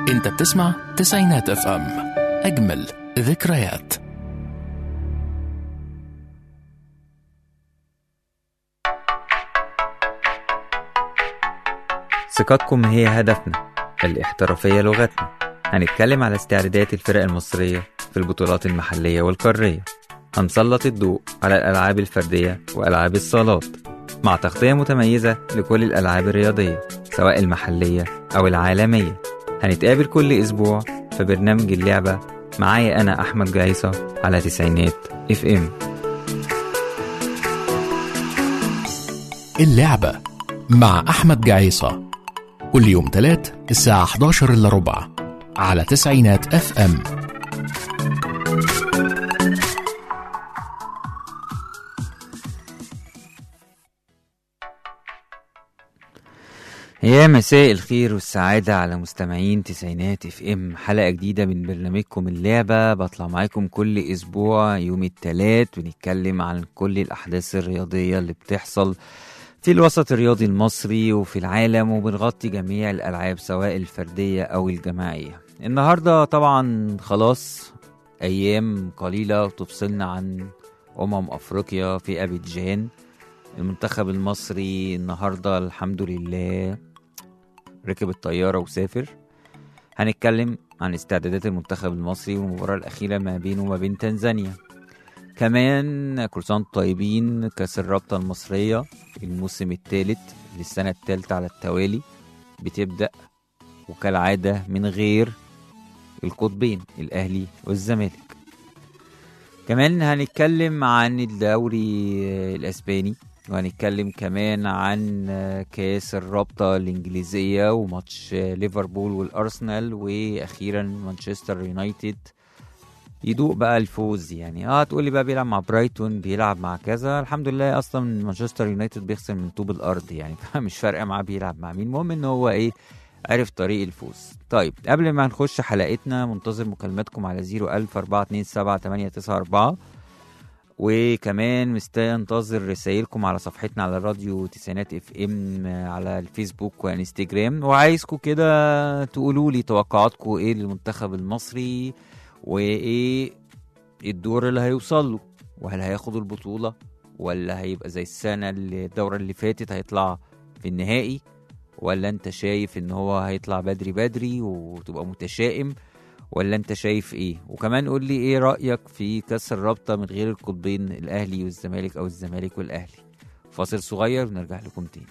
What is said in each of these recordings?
انت بتسمع تسعينات اف ام، اجمل ذكريات. ثقتكم هي هدفنا، الاحترافية لغتنا. هنتكلم على استعدادات الفرق المصرية في البطولات المحلية والقارية. هنسلط الضوء على الألعاب الفردية وألعاب الصالات مع تغطية متميزة لكل الألعاب الرياضية سواء المحلية أو العالمية. هنتقابل كل أسبوع في برنامج اللعبة معايا أنا أحمد جعيصة على تسعينات اف ام. اللعبة مع أحمد جعيصة كل يوم تلات الساعة 11:15 على تسعينات اف ام. يا مساء الخير والسعادة على مستمعين تسعينات اف ام. حلقة جديدة من برنامجكم اللعبة، بطلع معاكم كل اسبوع يوم التلات ونتكلم عن كل الاحداث الرياضية اللي بتحصل في الوسط الرياضي المصري وفي العالم، وبنغطي جميع الالعاب سواء الفردية او الجماعية. النهاردة طبعا خلاص ايام قليلة وتفصلنا عن افريقيا في ابيجان. المنتخب المصري النهاردة الحمد لله ركب الطيارة وسافر. هنتكلم عن استعدادات المنتخب المصري والمباراة الأخيرة ما بينه وما بين تنزانيا. كمان كل سنة طيبين، كأس الرابطة المصرية الموسم الثالث للسنة الثالثة على التوالي بتبدأ، وكالعادة من غير القطبين الأهلي والزمالك. كمان هنتكلم عن الدوري الأسباني، وهنتكلم كمان عن كاس الرابطة الإنجليزية وماتش ليفربول والأرسنال، وأخيرا مانشستر يونايتد يدوق بقى الفوز. يعني هتقولي بقى بيلعب مع برايتون، بيلعب مع كذا، الحمد لله أصلا مانشستر يونايتد بيخسر من طوب الأرض يعني مش فارقة معاه بيلعب مع مين، المهم إن هو عرف طريق الفوز. طيب قبل ما نخش حلقتنا منتظر مكالماتكم على 014278994، وكمان مستنتظر رسائلكم على صفحتنا على الراديو تسعينات اف ام على الفيسبوك وانستجرام. وعايزكم كده تقولوا لي توقعاتكم ايه للمنتخب المصري، وايه الدور اللي هيوصل له، وهل هياخدوا البطولة ولا هيبقى زي الدورة اللي فاتت هيطلع في النهائي، ولا انت شايف ان هو هيطلع بدري وتبقى متشائم، ولا انت شايف ايه؟ وكمان قول لي ايه رأيك في كاس الرابطة من غير القطبين الاهلي والزمالك او الزمالك والاهلي. فاصل صغير ونرجع لكم تاني.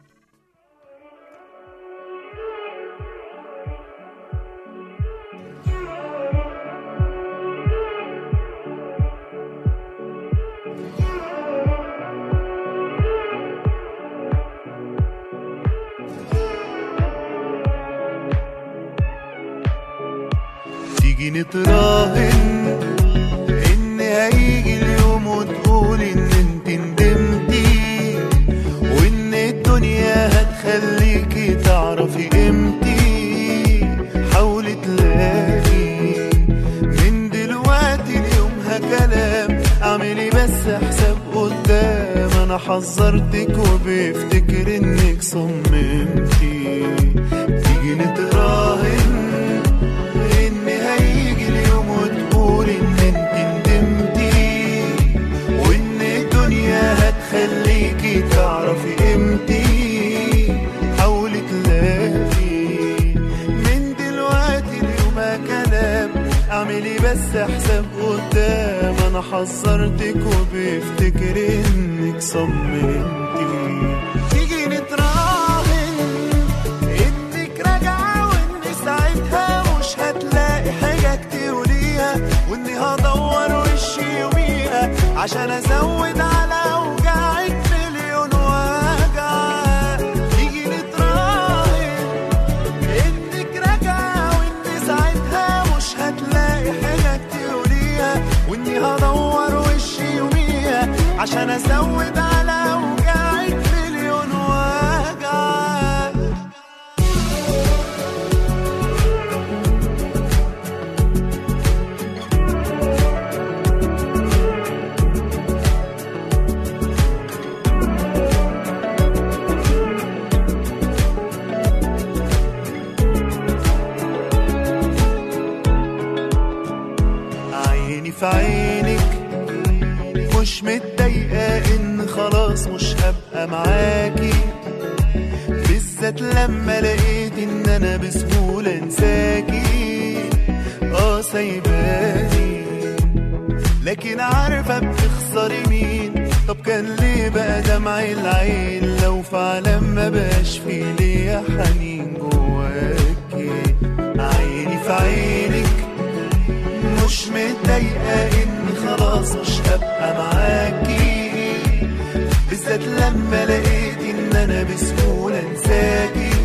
تيجي نتراهن ان هيجي اليوم وتقول ان انت ندمتي، وان الدنيا هتخليكي تعرفي قيمتي. حاولي تلاقي من دلوقتي ليومها كلام، اعملي بس حساب قدام. انا حذرتك وبفتكر انك صممتي. تيجي نتراهن هيجي اليوم وتقول ان انت ندمتي، وان الدنيا هتخليكي تعرفي قيمتي. حاولي تلاقي من دلوقتي اليوم كلام، اعملي بس حساب قدام. انا حذرتك وبفتكر انك صممتي. تيجي نتراهن انك راجعه، وان ساعتها مش هتلاقي حاجة تقوليها، واني هدور وشي يوميها عشان ازود على اوجاعك مليون وجع. تيجي نتراهن انك راجعة، وان ساعتها مش هتلاقي حاجة تقوليها، واني هدور وشي يوميها عشان ازود على اوجاعك مليون وجع. ابقى معاكي، بالذات لما لقيت ان انا بسهولة انساكي. سايباني لكن عارفة بتخسري مين. طب كان ليه بقى دمع العين لو فعلا ما بقاش في ليا حنين جواكي؟ عيني في عينك مش متضايقة اني خلاص مش هبقى معاكي، بالذات لما لقيت ان انا بسهولة انساكي.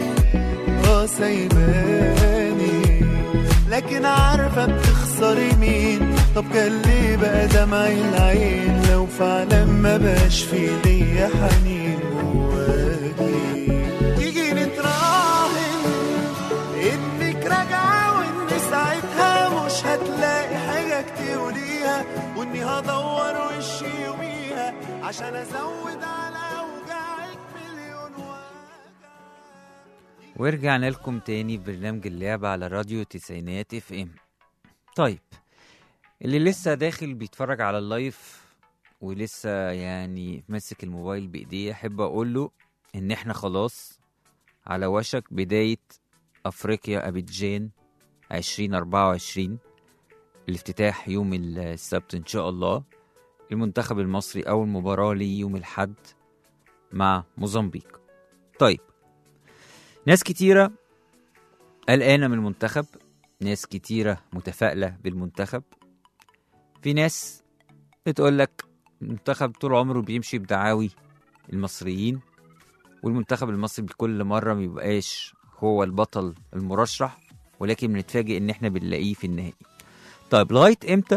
سايباني لكن عارفة بتخسري مين. طب كان ليه بقى دمع العين لو فعلا ما بقاش في ليا حنين جواكي؟ تيجي نتراهن انك راجعة وان ساعتها مش هتلاقي حاجة تقوليها، واني هدور وشي يوميها عشان ازود على اوجاعك مليون وجع. ورجعنا لكم تاني في برنامج اللعبة على راديو تسعينات اف ام. طيب اللي لسه داخل بيتفرج على اللايف ولسه يعني ماسك الموبايل بايديه، احب اقول له ان احنا خلاص على وشك بداية افريقيا ابيجان 2024، الافتتاح يوم السبت ان شاء الله. المنتخب المصري اول مباراة ليه يوم الاحد مع موزمبيق. طيب ناس كتيرة قلقانة من المنتخب، ناس كتيرة متفائلة بالمنتخب، في ناس بتقولك المنتخب طول عمره بيمشي بدعاوي المصريين، والمنتخب المصري بكل مرة ميبقاش هو البطل المرشح، ولكن بنتفاجئ ان احنا بنلاقيه في النهائي. طيب لغاية امتى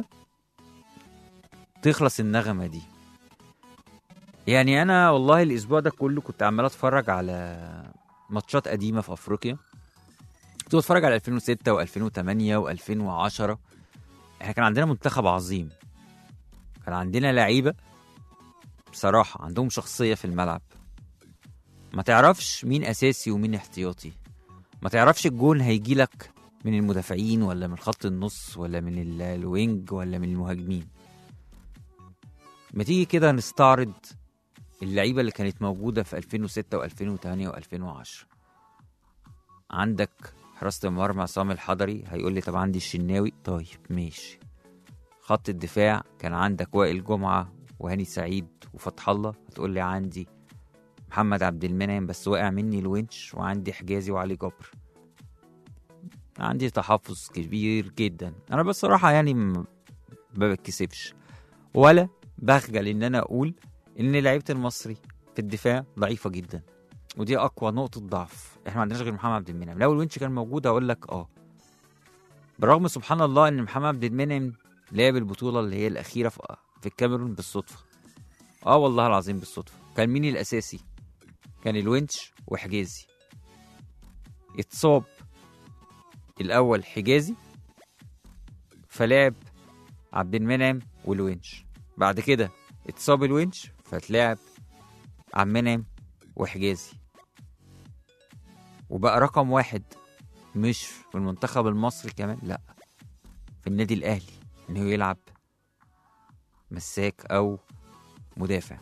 تخلص النغمة دي؟ يعني انا والله الاسبوع ده كله كنت عمال اتفرج على ماتشات قديمة في افريقيا، كنت بتفرج على 2006 و2008 و2010. احنا كان عندنا منتخب عظيم، كان عندنا لعيبة بصراحة عندهم شخصية في الملعب، ما تعرفش مين أساسي ومين احتياطي، ما تعرفش الجون هيجيلك من المدافعين ولا من خط النص ولا من الوينج ولا من المهاجمين. ما تيجي كده نستعرض اللعيبة اللي كانت موجودة في 2006 و2008 و2010. عندك حراسة المرمى عصام الحضري، هيقول لي طب عندي الشناوي، طيب ماشي. خط الدفاع كان عندك وائل جمعة وهاني سعيد وفتح الله، هتقول لي عندي محمد عبد المنعم بس وقع مني الونش، وعندي حجازي وعلي جبر. عندي تحفظ كبير جدا. انا بصراحة يعني ما بتكسفش ولا بخجل ان انا اقول ان لعيبة المصري في الدفاع ضعيفة جدا، ودي اقوى نقطة ضعف. احنا ما عندناش غير محمد عبد المنعم، لو الونش كان موجود اقول لك برغم سبحان الله ان محمد عبد المنعم لعب البطولة اللي هي الاخيرة في الكاميرون بالصدفة. والله العظيم بالصدفة. كان مين الاساسي؟ كان الونش وحجازي. اتصاب الاول حجازي فلعب عبد المنعم والونش، بعد كده اتصاب الونش فتلعب عبد المنعم وحجازي، وبقى رقم واحد مش في المنتخب المصري كمان، لا في النادي الاهلي انه يلعب مساك او مدافع.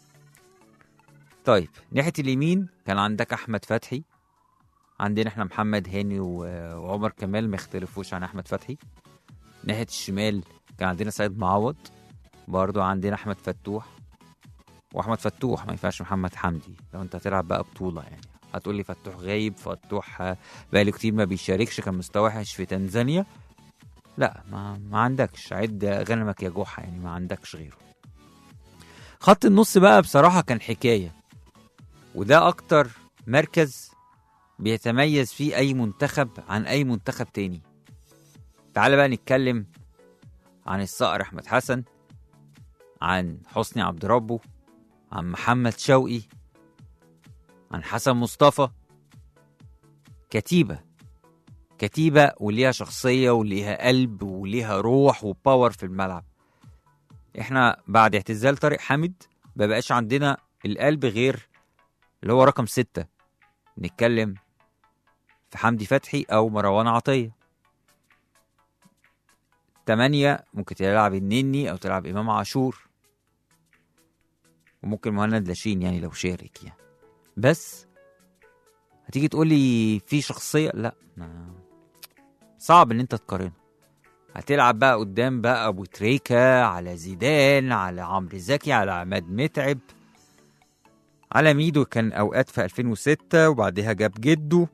طيب ناحية اليمين كان عندك احمد فتحي، عندنا احنا محمد هاني وعمر كمال، ما يختلفوش عن احمد فتحي. ناحية الشمال كان عندنا سيد معوض، برضو عندنا احمد فتوح، واحمد فتوح ما ينفعش محمد حمدي لو انت هتلعب بقى بطولة. يعني هتقول لي فتوح غايب، فتوح بقاله كتير ما بيشاركش، كان مستوى وحش في تنزانيا. لا ما عندكش، عد غنمك يا جحا، يعني ما عندكش غيره. خط النص بقى بصراحة كان حكاية، وده اكتر مركز بيتميز فيه اي منتخب عن اي منتخب تاني. تعال بقى نتكلم عن الصقر احمد حسن، عن حسني عبد ربه، عن محمد شوقي، عن حسن مصطفى. كتيبة وليها شخصية وليها قلب وليها روح وباور في الملعب. احنا بعد اعتزال طارق حامد مبقاش عندنا القلب غير اللي هو رقم 6، نتكلم في حمدي فتحي او مروان عطية. 8 ممكن تلعب النني او تلعب امام عاشور، وممكن مهند لاشين يعني لو شارك يعني. بس هتيجي تقول لي في شخصيه، لا صعب ان انت تقارنه. هتلعب بقى قدام بقى ابو تريكه، على زيدان، على عمرو زكي، على عماد متعب، على ميدو كان اوقات في 2006 وبعدها جاب جده.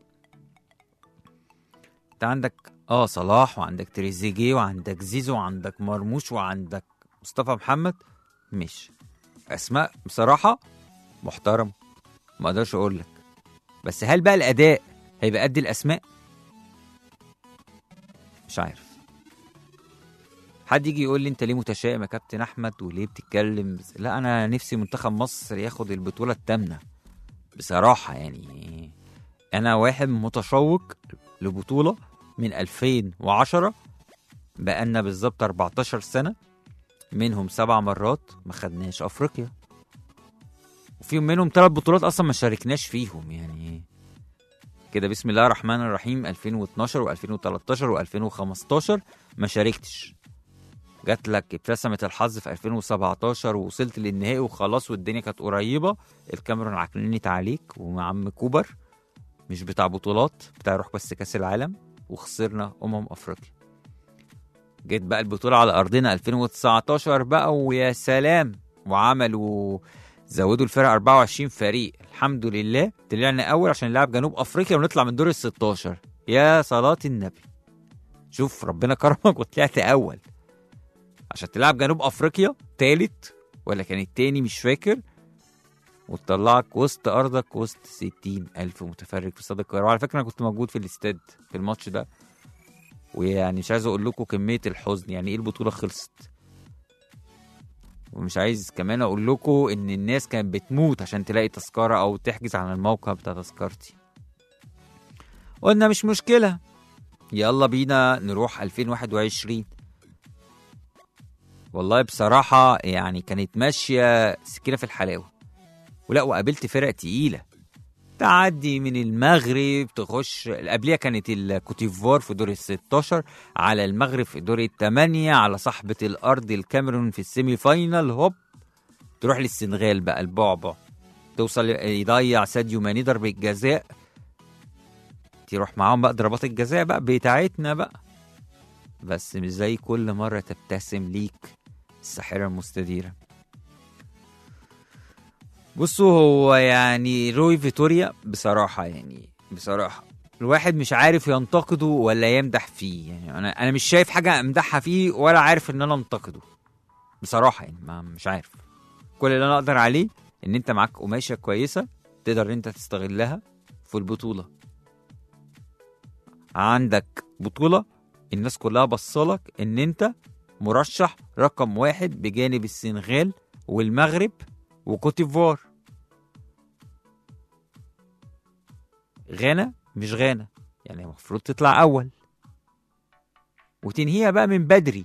انت عندك صلاح، وعندك تريزيجيه، وعندك زيزو، وعندك مرموش، وعندك مصطفى محمد. مش اسماء بصراحه محترم، ما اقدرش اقول لك، بس هل بقى الاداء هيبقى قد الاسماء؟ مش عارف. حد يجي يقول لي انت ليه متشائم يا كابتن احمد وليه بتتكلم لا، انا نفسي منتخب مصر ياخد البطوله الثامنه بصراحه. يعني انا واحد متشوق لبطوله من 2010، بقالنا بالظبط 14 سنه، منهم 7 مرات ما خدناش افريقيا، وفيهم منهم 3 بطولات اصلا ما شاركناش فيهم. يعني كده بسم الله الرحمن الرحيم 2012 و2013 و2015 ما شاركتش. جات لك ابتسمت الحظ في 2017 ووصلت للنهائي وخلاص والدنيا كانت قريبه، الكاميرون عكننت عليك ومع عم كوبر، مش بتاع بطولات، بتاع روح بس كاس العالم، وخسرنا افريقيا. جيت بقى البطوله على ارضنا 2019 بقى ويا سلام، وعملوا زودوا الفرق 24 فريق، الحمد لله طلعنا اول عشان نلعب جنوب افريقيا ونطلع من دور ال 16. يا صلاه النبي، شوف ربنا كرمك وطلعت اول عشان تلعب جنوب افريقيا تالت ولا كان التاني مش فاكر، وتطلعك وسط ارضك وسط 60,000 متفرج في استاد القاهره. وعلى فكره انا كنت موجود في الاستاد في الماتش ده، ويعني مش عايز اقول لكم كميه الحزن، يعني ايه البطوله خلصت، ومش عايز كمان اقول لكم ان الناس كانت بتموت عشان تلاقي تذكره او تحجز على الموقع بتاع تذكرتي. قلنا مش مشكله، يلا بينا نروح 2021. والله بصراحه يعني كانت ماشيه سكينه في الحلاوه، ولا وقابلت فرق تقيله، تعدي من المغرب تخش، قبليها كانت الكوتيفوار في دور ال16، على المغرب في دور ال8، على صاحبة الأرض الكاميرون في السيمي فاينال، هوب تروح للسنغال بقى البعبع، توصل يضيع ساديو ماني ضربة الجزاء، تروح معاهم بقى ضربات الجزاء بقى بتاعتنا بقى، بس مش زي كل مرة تبتسم ليك الساحرة المستديرة. بصوا هو يعني روي فيتوريا بصراحة، يعني بصراحة الواحد مش عارف ينتقده ولا يمدح فيه، يعني أنا مش شايف حاجة أمدحها فيه ولا عارف إن أنا أنتقده بصراحة، يعني مش عارف. كل اللي أنا أقدر عليه إن أنت معاك قماشة كويسة تقدر إن أنت تستغلها في البطولة. عندك بطولة الناس كلها بصلك إن أنت مرشح رقم 1 بجانب السنغال والمغرب وكوتيفوار. غانا مش غانا، يعني المفروض تطلع اول وتنهيها بقى من بدري،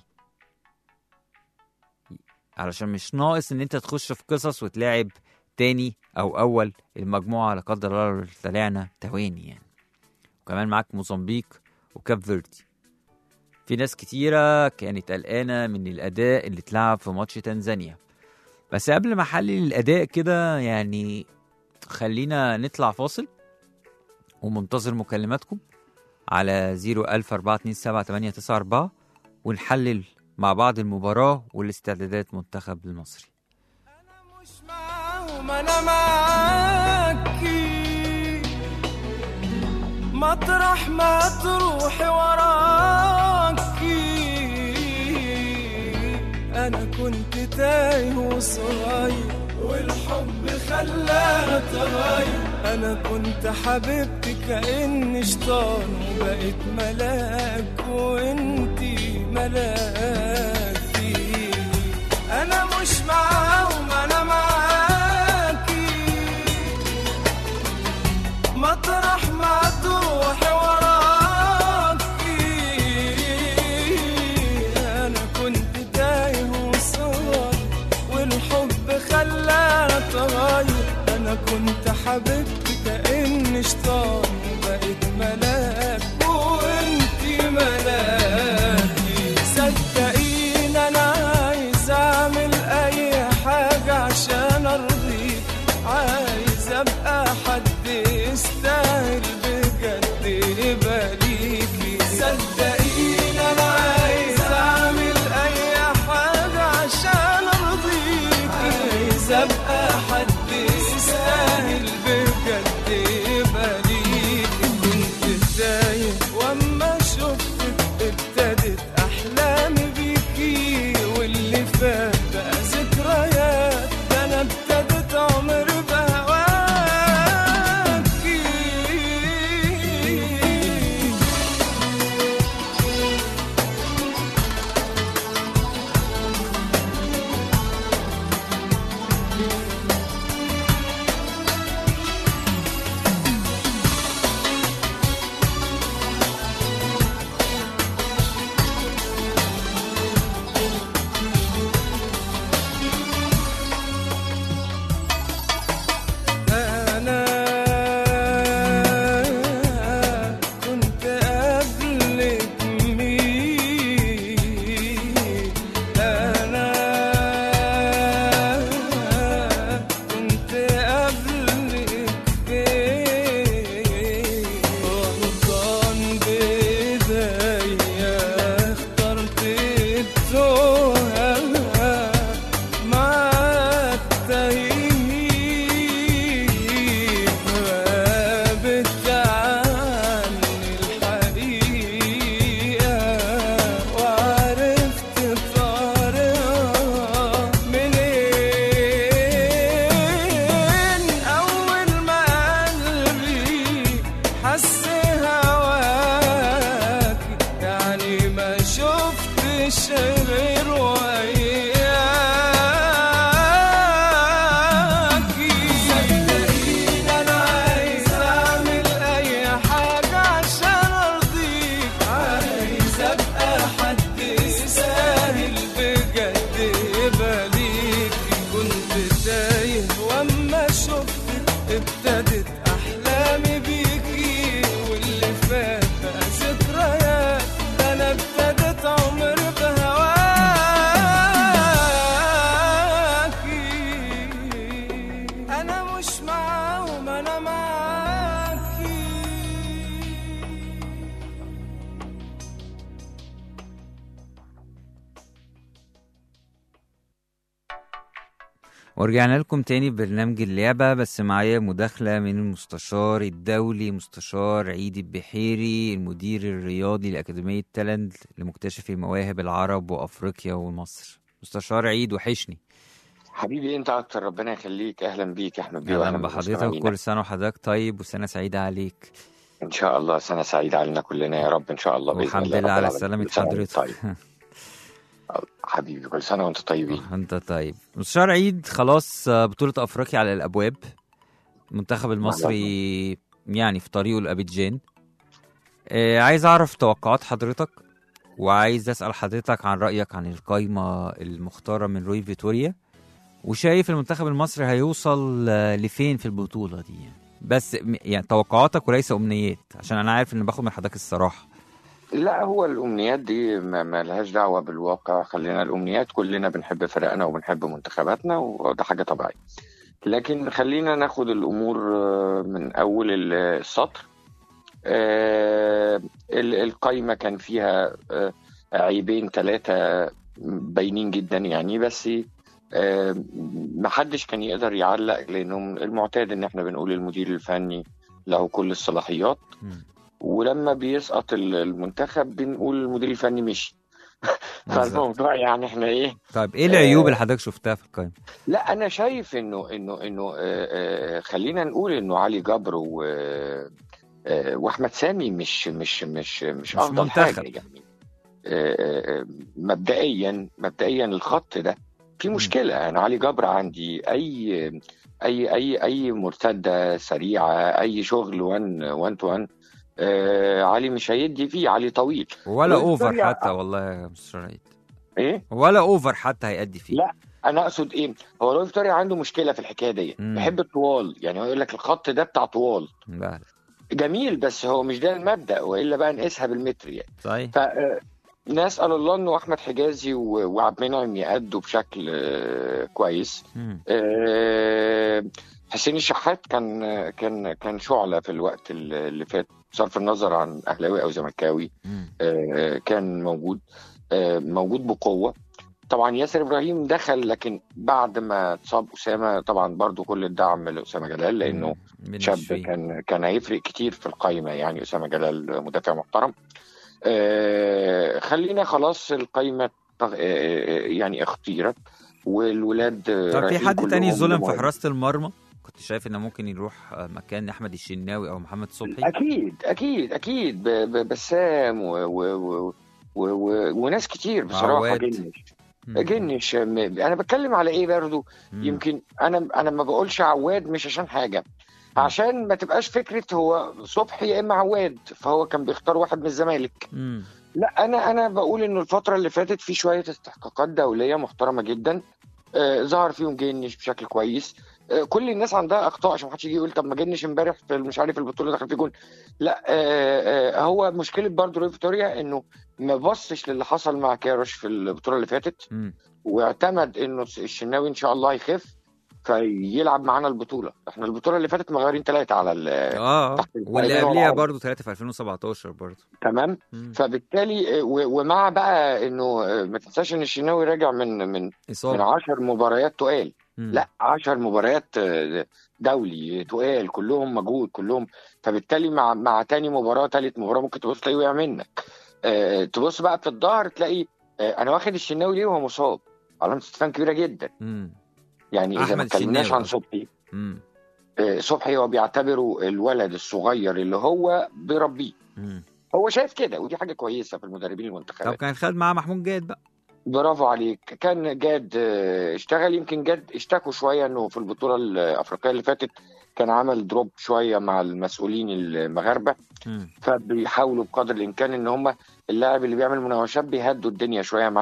علشان مش ناقص ان انت تخش في قصص وتلاعب تاني او اول المجموعه لا قدر الله لو طلعنا تواني يعني. وكمان معاك موزمبيق وكاب فيردي. في ناس كتيره كانت قلقانه من الاداء اللي اتلعب في ماتش تنزانيا، بس قبل ما احلل الاداء كده يعني خلينا نطلع فاصل ومنتظر مكالماتكم على 014278994 ونحلل مع بعض المباراة والاستعدادات منتخب المصري. أنا مش معاهم أنا معاكي، مطرح ما تروحي وراكي، أنا كنت تايه وصغير والحب خلاها تغير، أنا كنت حبيبتي كأني شيطان وبقيت ملاك وانتي ملاكي. أنا مش معاهم أنا معاكي، مطرح ما تروحي وراكي، أنا كنت تايه وصغير والحب خلانا تغير، أنا كنت حبيبتي كأني شيطان وبقيت ملاك وانتي ملاكي. صدقيني أنا عايز أعمل أي حاجة عشان أرضى خلت أحلامي بيكي، واللي فات بقى ذكريات، ده أنا ابتدت عمر بهواكي. أنا مش معاهم أنا معاكي. ورجعنا لكم تاني ببرنامج اللعبة، بس معايا مداخلة من المستشار الدولي مستشار عيد البحيري، المدير الرياضي لأكاديمية تالنت لمكتشفي مواهب العرب وأفريقيا ومصر. مستشار عيد، وحشني. حبيبي انت اكتر، ربنا يخليك. اهلا بيك يا احمد بيه، أهلا واهلا بحضرتك، بالمستمعين. كل سنة وحضرتك طيب وسنة سعيدة عليك. ان شاء الله سنه سعيده علينا كلنا يا رب، ان شاء الله باذن والحمد الله لله رب على العالمين. سلامة كل سنة وانت حضرتك. طيب حبيبي، كل سنه وانت طيبين. انت طيب. مستشار عيد، خلاص بطولة أفريقيا على الأبواب، المنتخب المصري يعني في طريقه لأبيجان. عايز أعرف توقعات حضرتك، وعايز أسأل حضرتك عن رأيك عن القايمة المختارة من روي فيتوريا، وشايف المنتخب المصري هيوصل لفين في البطولة دي يعني. بس يعني توقعاتك وليس أمنيات، عشان أنا عارف إن باخد من حضرتك الصراحة. لا، هو الامنيات دي ما لهاش دعوه بالواقع. خلينا الامنيات، كلنا بنحب فرقنا وبنحب منتخباتنا وده حاجه طبيعيه، لكن خلينا ناخد الامور من اول السطر. القايمه كان فيها عيبين 3 باينين جدا يعني، بس محدش كان يقدر يعلق، لانه المعتاد ان احنا بنقول المدير الفني له كل الصلاحيات، ولما بيسقط المنتخب بنقول المدير الفني مشي. فالموضوع يعني احنا ايه. طيب ايه العيوب اللي حضرتك شفتها في القائمه؟ لا، انا شايف انه خلينا نقول انه علي جبر واحمد سامي مش افضل منتخب. حاجه يعني. مبدئيا الخط ده في مشكله. انا علي جبر عندي اي مرتده سريعه، اي شغل 1 تو 1، علي مش هيدي فيه. علي طويل ولا اوفر حتى، والله يا مستر عيد. ايه، ولا اوفر حتى هيأدي فيه. لا انا اقصد ايه، هو روي فيتوريا عنده مشكله في الحكايه دي، بيحب الطوال. يعني هو يقول لك الخط ده بتاع طوال، جميل، بس هو مش ده المبدأ، والا بقى نقيسها بالمتر يعني. صحيح. نسأل الله انه احمد حجازي وعبد المنعم يأدوا بشكل كويس. حسين الشحات كان شعلة في الوقت اللي فات، بصرف النظر عن اهلاوي او زملكاوي. كان موجود بقوة. طبعا ياسر ابراهيم دخل، لكن بعد ما اتصاب اسامه، طبعا برضو كل الدعم لاسامه جلال، لانه شاب كان هيفرق كتير في القايمه يعني. اسامه جلال مدافع محترم. خلينا خلاص القايمه يعني اختيرت، والولاد. طب في حد تاني ظلم في حراسه المرمى؟ كنت شايف انه ممكن يروح مكان احمد الشناوي او محمد صبحي؟ اكيد بسام وناس كتير بصراحه. جنش انا بتكلم على ايه برضو. يمكن انا ما بقولش عواد مش عشان حاجه، عشان ما تبقاش فكره هو صبحي يا اما عواد، فهو كان بيختار واحد من الزمالك. لا، انا بقول انه الفتره اللي فاتت في شويه استحقاقات دوليه محترمه جدا، ظهر فيهم جنش بشكل كويس. كل الناس عندها اخطاء، عشان ما حدش يجي يقول طب ما جنش امبارح مش عارف البطوله دخل في جون. لا، هو مشكله برضو روي فيتوريا انه ما بصش للي حصل مع كاروش في البطوله اللي فاتت، واعتمد انه الشناوي ان شاء الله يخف فيلعب معانا البطوله. احنا البطوله اللي فاتت مغيرين 3 على واللي قبليها برضو 3 في 2017 برضو. تمام. فبالتالي ومع بقى انه ما تنساش ان الشناوي راجع من 10 مباريات تقال. لا، 10 مباريات دولي تقال، كلهم مجهود كلهم. فبالتالي مع تاني مباراه ثالث مباراه ممكن تبص تلاقيه وقع منك. تبص بقى في الظهر تلاقي انا واخد الشناوي ليه وهو مصاب، علامه استفهام كبيره جدا. يعني اذا ما اتكلمناش عن صبحي، صبحي هو بيعتبره الولد الصغير اللي هو بيربيه. هو شايف كده، ودي حاجه كويسه في المدربين المنتخبات. طب كان خد معاه محمود جاد بقى. برافو عليك. كان جاد اشتغل. يمكن جاد اشتكوا شويه انه في البطوله الافريقيه اللي فاتت كان عمل دروب شويه مع المسؤولين المغاربه، فبيحاولوا بقدر الامكان ان هم اللاعب اللي بيعمل مناوشات بيهدوا الدنيا شويه معاه.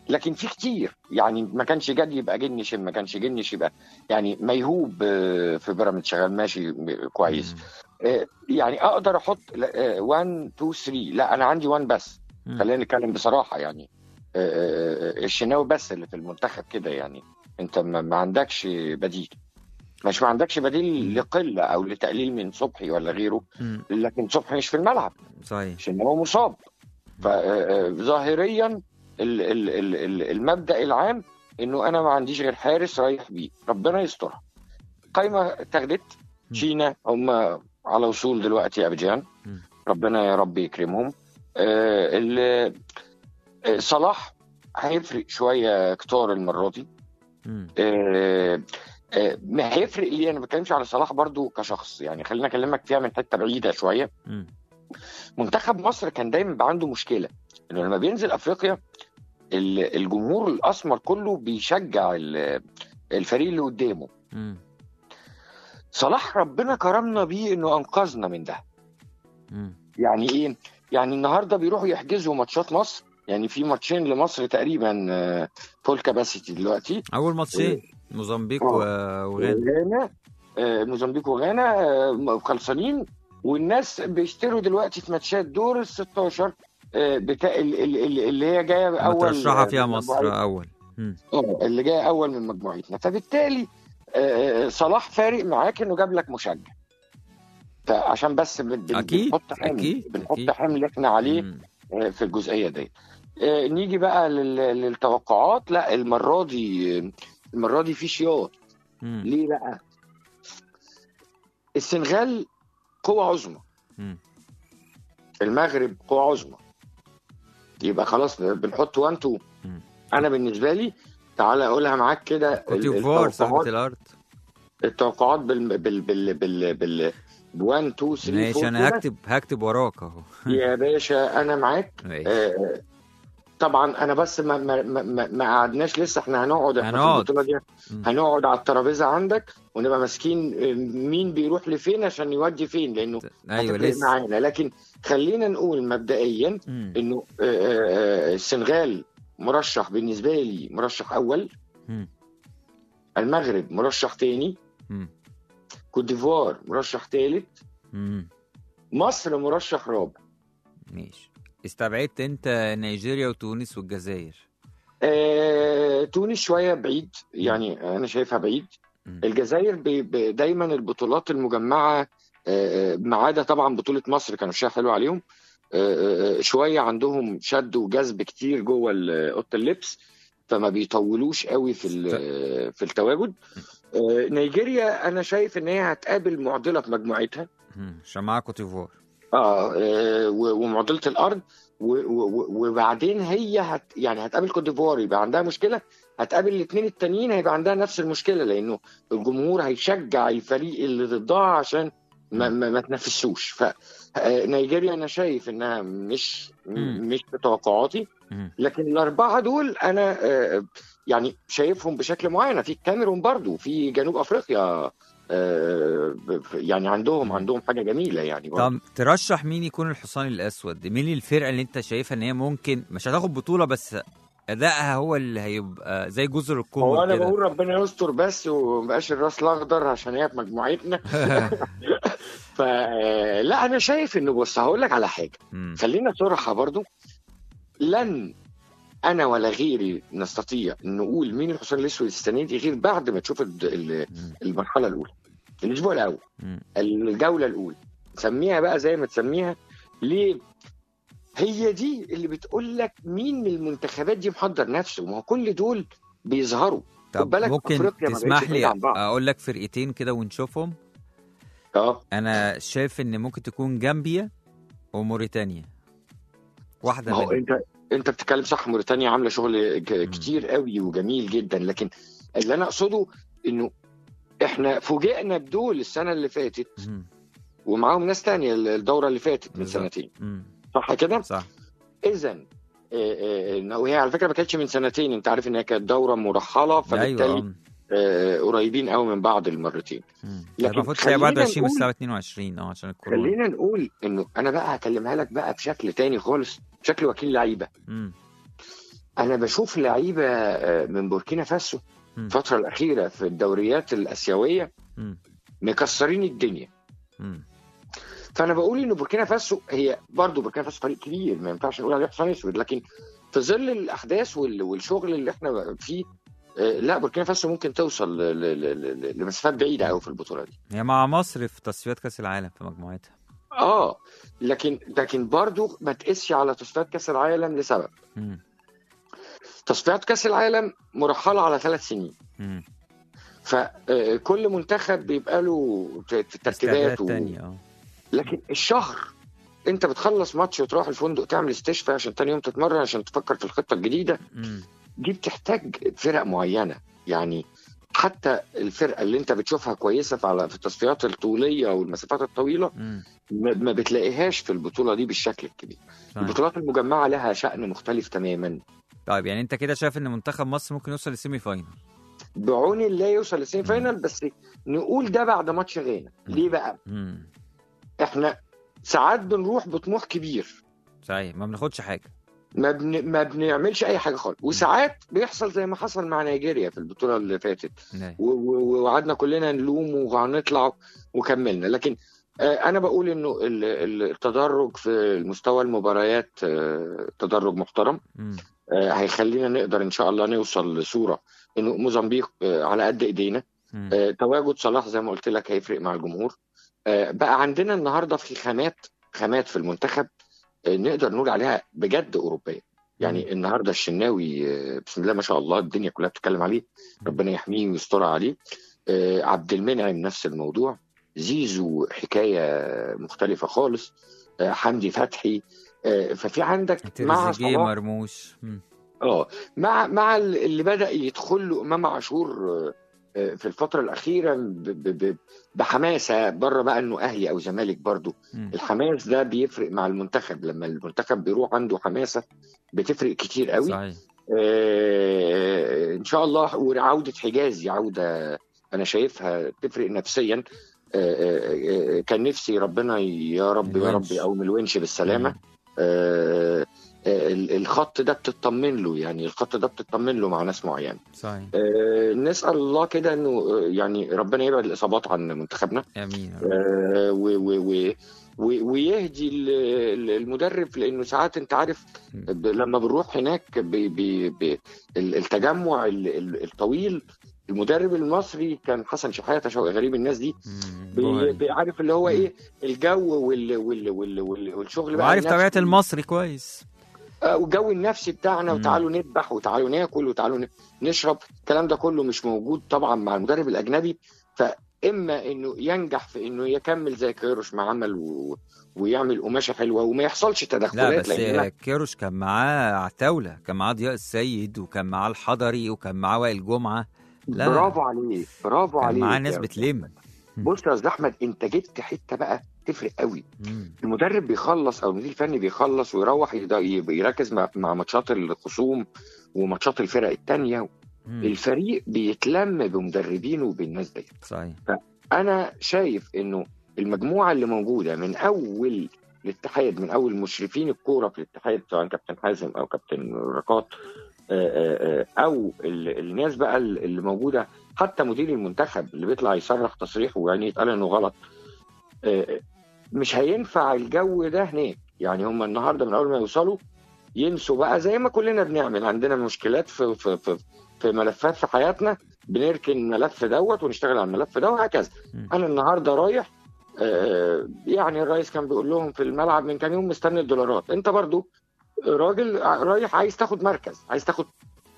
لكن في كتير يعني ما كانش جد يبقى جنش، ما كانش جنش يبقى يعني ميهوب في بيراميدز شغال ماشي كويس. يعني اقدر احط 1 2 3، لا انا عندي 1 بس. خلينا نتكلم بصراحه يعني الشناوي بس اللي في المنتخب كده، يعني انت ما عندكش بديل، مش ما عندكش بديل لقله او لتقليل من صبحي ولا غيره، لكن صبحي مش في الملعب صحيح، الشناوي مصاب. فظاهريا المبدأ العام انه انا ما عنديش غير حارس رايح بيه، ربنا يسترها. قايمه اتاخدت، شينا هم على وصول دلوقتي ابيجان، ربنا يا رب يكرمهم. صلاح هيفرق شويه كتار المره دي. ما هيفرق ليه؟ انا ما بتكلمش على صلاح برضو كشخص، يعني خلينا اكلمك فيها من حته بعيده شويه. منتخب مصر كان دايما بقى عنده مشكله انه لما بينزل افريقيا الجمهور الاسمر كله بيشجع الفريق اللي قدامه. صلاح ربنا كرمنا بيه انه انقذنا من ده. يعني ايه؟ يعني النهارده بيروحوا يحجزوا ماتشات مصر، يعني في ماتشين لمصر تقريبا فول كاباسيتي دلوقتي، اول ماتشين موزمبيق وغانا. موزمبيق وغانا خلصانين، والناس بيشتروا دلوقتي في ماتشات دور ال 16 بتاع اللي هي جايه اول مترشحه فيها مصر اول، اللي جايه اول من مجموعتنا. فبالتالي صلاح فارق معاك انه جاب لك مشجع، فعشان بس بنحط حمل احنا عليه في الجزئيه دي. نيجي بقى للتوقعات. لا المره دي في شياط. ليه بقى؟ السنغال قوة عظمى، المغرب قوة عظمى، يبقى خلاص بنحط 1 2. انا بالنسبه لي تعال اقولها معاك كده، كوتيفوار صاحبة الارض، التوقعات بال 1 2 3 ماشي. انا هكتب وراك اهو يا باشا انا معاك. طبعا انا بس ما قعدناش لسه، احنا هنقعد في البطوله دي، هنقعد على الترابيزه عندك ونبقى ماسكين مين بيروح لفين عشان يودي فين، لانه هتفرق معانا. لكن خلينا نقول مبدئيا انه السنغال مرشح بالنسبه لي، مرشح اول، المغرب مرشح تاني، كوت ديفوار مرشح تالت، مصر مرشح رابع. ماشي. استبعدت انت نيجيريا وتونس والجزائر؟ تونس شويه بعيد، يعني انا شايفها بعيد. الجزائر دايما البطولات المجمعه ما عدا طبعا بطوله مصر كانوا شيء حلو عليهم، شويه عندهم شد وجذب كتير جوه اوضه اللبس، فما بيطولوش قوي في التواجد. نيجيريا انا شايف ان هي هتقابل معضله في مجموعتها عشان معاها كوت ديفوار ومعضله الارض، وبعدين هي يعني هتقابل كوت ديفوار يبقى عندها مشكله، هتقابل الاثنين التانيين هيبقى عندها نفس المشكله، لانه الجمهور هيشجع الفريق اللي ضدها عشان ما تنافسوش. فنيجيريا انا شايف انها مش بتوقعاتي، لكن الاربعه دول انا يعني شايفهم بشكل معين. في الكاميرون برضو، في جنوب افريقيا يعني عندهم حاجه جميله يعني برضو. طب ترشح مين يكون الحصان الاسود؟ مين الفرقه اللي انت شايفها ان هي ممكن مش هتاخد بطوله بس ادائها هو اللي هيبقى زي جزر القمر كده؟ هو انا بقول ربنا يستر بس ومبقاش الراس الاخضر عشان هي في مجموعتنا فلا انا شايف انه بص هقول لك على حاجه، خلينا صراحه برضو، لن انا ولا غيري نستطيع نقول مين الحصان الاسود السنه دي غير بعد ما تشوف المرحله الاولى، الاسبوع الاول، الجوله الاولى، سميها بقى زي ما تسميها. ليه؟ هي دي اللي بتقول لك مين من المنتخبات دي محضر نفسه، ما هو كل دول بيظهروا. طب ممكن تسمح لي اقول لك فرقتين كده ونشوفهم؟ انا شايف ان ممكن تكون جامبيا وموريتانيا، واحده ما هو انت بتتكلم صح. موريتانيا عامله شغل كتير قوي وجميل جدا، لكن اللي انا اقصده انه احنا فوجئنا بدول السنه اللي فاتت ومعاهم ناس تانية الدوره اللي فاتت من سنتين، صح كده؟ صح. اذا وهي على فكره ما كانتش من سنتين، انت عارف ان هي كانت دوره مرحله، فبالتالي قريبين قوي من بعض المرتين. لكن المفروض بعد 20 الساعه 22 عشان الكورونا. خلينا نقول انه انا بقى هكلمها لك بقى بشكل تاني خالص، بشكل وكيل لعيبه. انا بشوف لعيبه من بوركينا فاسو الفتره الاخيره في الدوريات الاسيويه مكسرين الدنيا. فانا بقول ان بوركينا فاسو هي برضو بوركينا فاسو فريق كبير، ما ينفعش نقول عليه حصان اسود، لكن في ظل الاحداث والشغل اللي احنا فيه لا بوركينا فاسو ممكن توصل لمسافات بعيده قوي في البطوله دي. هي مع مصر في تصفيات كاس العالم في مجموعتها. لكن برضو ما تقسش على تصفيات كاس العالم لسبب. تصفيات كاس العالم مرحله على 3 سنين. فكل منتخب بيبقى له ترتيبات لكن الشهر انت بتخلص ماتش وتروح الفندق تعمل استشفاء عشان تاني يوم تتمرن عشان تفكر في الخطه الجديده. دي بتحتاج فرق معينه، يعني حتى الفرقه اللي انت بتشوفها كويسه في التصفيات الطوليه والمسافات الطويله ما بتلاقيهاش في البطوله دي بالشكل الكبير. البطولات المجمعه لها شأن مختلف تماما. طيب يعني انت كده شايف ان منتخب مصر ممكن يوصل للسيمي فاينل؟ بعون الله يوصل للسيمي فاينل، بس نقول ده بعد ماتش غانا. ليه بقى؟ احنا ساعات بنروح بطموح كبير، صحيح، ما بناخدش حاجه، ما بنعملش اي حاجه خالص، وساعات بيحصل زي ما حصل مع نيجيريا في البطوله اللي فاتت وقعدنا كلنا نلوم وهنطلع وكملنا. لكن انا بقول انه التدرج في المستوى المباريات تدرج محترم، هيخلينا نقدر ان شاء الله نوصل لصوره انه موزمبيق على قد ايدينا. تواجد صلاح زي ما قلت لك هيفرق مع الجمهور. بقى عندنا النهارده في خامات في المنتخب نقدر نقول عليها بجد أوروبية. يعني النهاردة الشناوي بسم الله ما شاء الله الدنيا كلها بتتكلم عليه، ربنا يحميه ويسترها عليه. عبد المنعم نفس الموضوع، زيزو حكاية مختلفة خالص، حمدي فتحي. ففي عندك مع صلاح مرموش مع اللي بدأ يدخل له إمام عاشور في الفترة الأخيرة بحماسة بره بقى إنه أهلي أو زمالك. برضو الحماس ده بيفرق مع المنتخب، لما المنتخب بيروح عنده حماسة بتفرق كتير قوي. صحيح. إن شاء الله. وعودة حجازي عودة أنا شايفها تفرق نفسيا. كان نفسي ربنا يا رب يقوم الونش بالسلامة. الخط ده بتطمن له، يعني الخط ده بتطمن له مع ناس معينه. صحيح. نسال الله كده انه يعني ربنا يبعد الاصابات عن منتخبنا. امين. ويهدي المدرب، لانه ساعات انت عارف لما بنروح هناك التجمع الطويل، المدرب المصري كان حسن شحاته، شوقي غريب، الناس دي بيعرف اللي هو ايه الجو والشغل بقى، وعارف طبيعه المصري كويس، والجو النفسي بتاعنا، وتعالوا نذبح وتعالوا ناكل وتعالوا نشرب. الكلام ده كله مش موجود طبعا مع المدرب الاجنبي. فاما انه ينجح في انه يكمل زي كيروش ما عمل ويعمل قماشه حلوه وما يحصلش تدخلات. لا بس كيروش كان معاه عتاوله، كان معاه ضياء السيد، وكان معاه الحضري، وكان معاه وائل جمعه. لا برافو عليه، برافو عليه، معاه ناس بتلم. بص يا استاذ احمد، انت جبت حته بقى تفرق قوي. المدرب بيخلص او المدير الفني بيخلص ويروح يركز مع ماتشات الخصوم وماتشات الفرق الثانيه. الفريق بيتلم بمدربينه وبالناس دي. صحيح. فانا شايف انه المجموعه اللي موجوده من اول الاتحاد، من اول مشرفين الكوره في الاتحاد، سواء كابتن حازم او كابتن رقاط او الناس بقى اللي موجوده، حتى مدير المنتخب اللي بيطلع يصرح تصريح ويعني يتقال انه غلط، مش هينفع الجو ده هناك. يعني هم النهارده من اول ما يوصلوا ينسوا بقى، زي ما كلنا بنعمل، عندنا مشكلات في ملفات في حياتنا، بنركن الملف دوت ونشتغل على الملف ده وهكذا. انا النهارده رايح، يعني الرئيس كان بيقول لهم في الملعب من كام يوم مستني الدولارات. انت برضو راجل رايح عايز تاخد مركز، عايز تاخد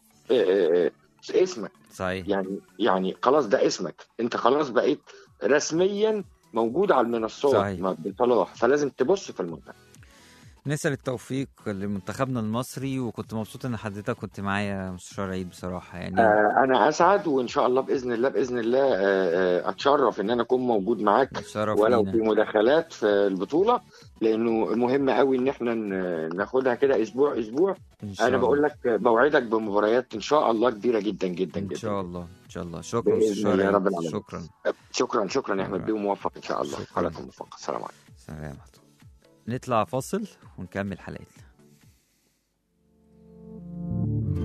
اسمك. صحيح. يعني خلاص ده اسمك، انت خلاص بقيت رسميا موجود على المنصات بصلاح، فلازم تبص في المنتخب. نسأل التوفيق لمنتخبنا المصري، وكنت مبسوط ان حضرتك كنت معايا مستشار عيد بصراحه. يعني انا اسعد، وان شاء الله باذن الله اتشرف ان انا اكون موجود معاك ولو في مداخلات في البطوله، لانه مهم قوي ان احنا ناخدها كده اسبوع. انا بقول لك بوعدك بمباريات ان شاء الله كبيره جدا جدا جدا. ان شاء الله. شكرا مستشار يا رب العالمين. شكرا يا احمد بيه، موفق ان شاء الله. حضرتك موفق. السلام عليكم. سلام. نطلع فاصل ونكمل حلقتنا.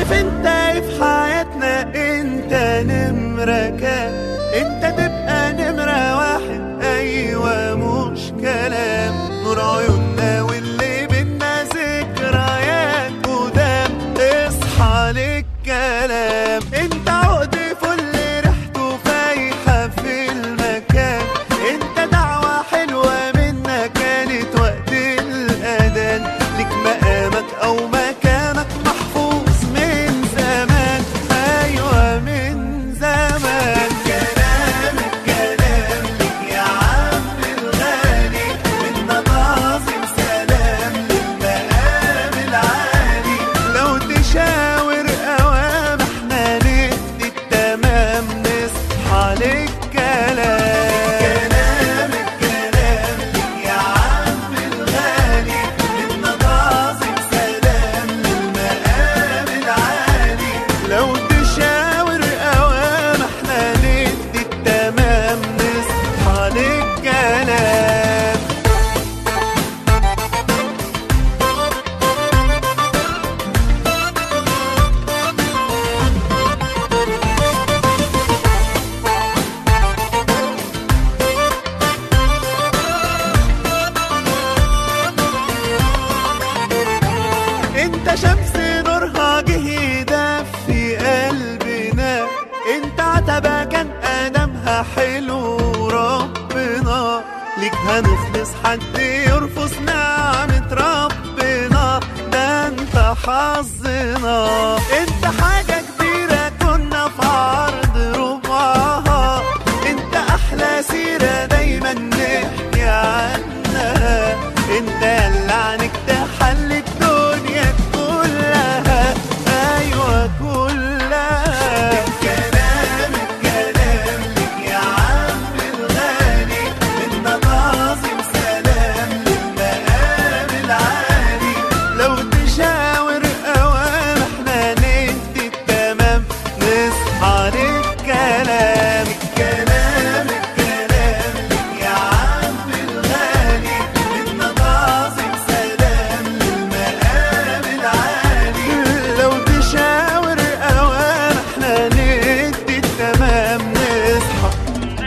عارف انت ايه في حياتنا، انت نمرة كام، انت تبقى نمرة واحد، ايوه مش كلام. نور عيوننا واللي بينا ذكريات قدام، اصحى للكلام. انت عقد فل ريحته فايحة في المكان، انت دعوة حلوة منا كانت وقت الأذان. لك مقامك أو مكانك محفوظ من زمان، أيوة من زمان. الكلام الكلام لك يا عم الغالي، منا تعظيم سلام للمقام العالي. لو تشاور أوام احنا ندي التمام، نصحى للكلام. الكلام الكلام لك يا عم الغالي، منا تعظيم سلام للمقام العالي. لو تشاور أوام احنا ندي التمام، نصحى للكلام. انت شمس نورها جه يدفي قلبنا، انت عتبة كان ادمها حلو ربنا. ليك هنخلص حد يرفض نعمة ربنا، ده انت حظنا. انت حاجة كبيرة كنا في عرض ربعها، انت احلى سيرة دايما نحكي عنها. انت اللي عنك تحل الدنيا كلها، ايوه كلها. الكلام الكلام لك يا عم الغالي، منا تعظيم سلام للمقام العالي. لو تشاور اوام احنا ندي التمام، نصحى للكلام. الكلام الكلام لك يا عم الغالي، منا تعظيم سلام للمقام العالي. لو تشاور اوام احنا ندي التمام، نصحى.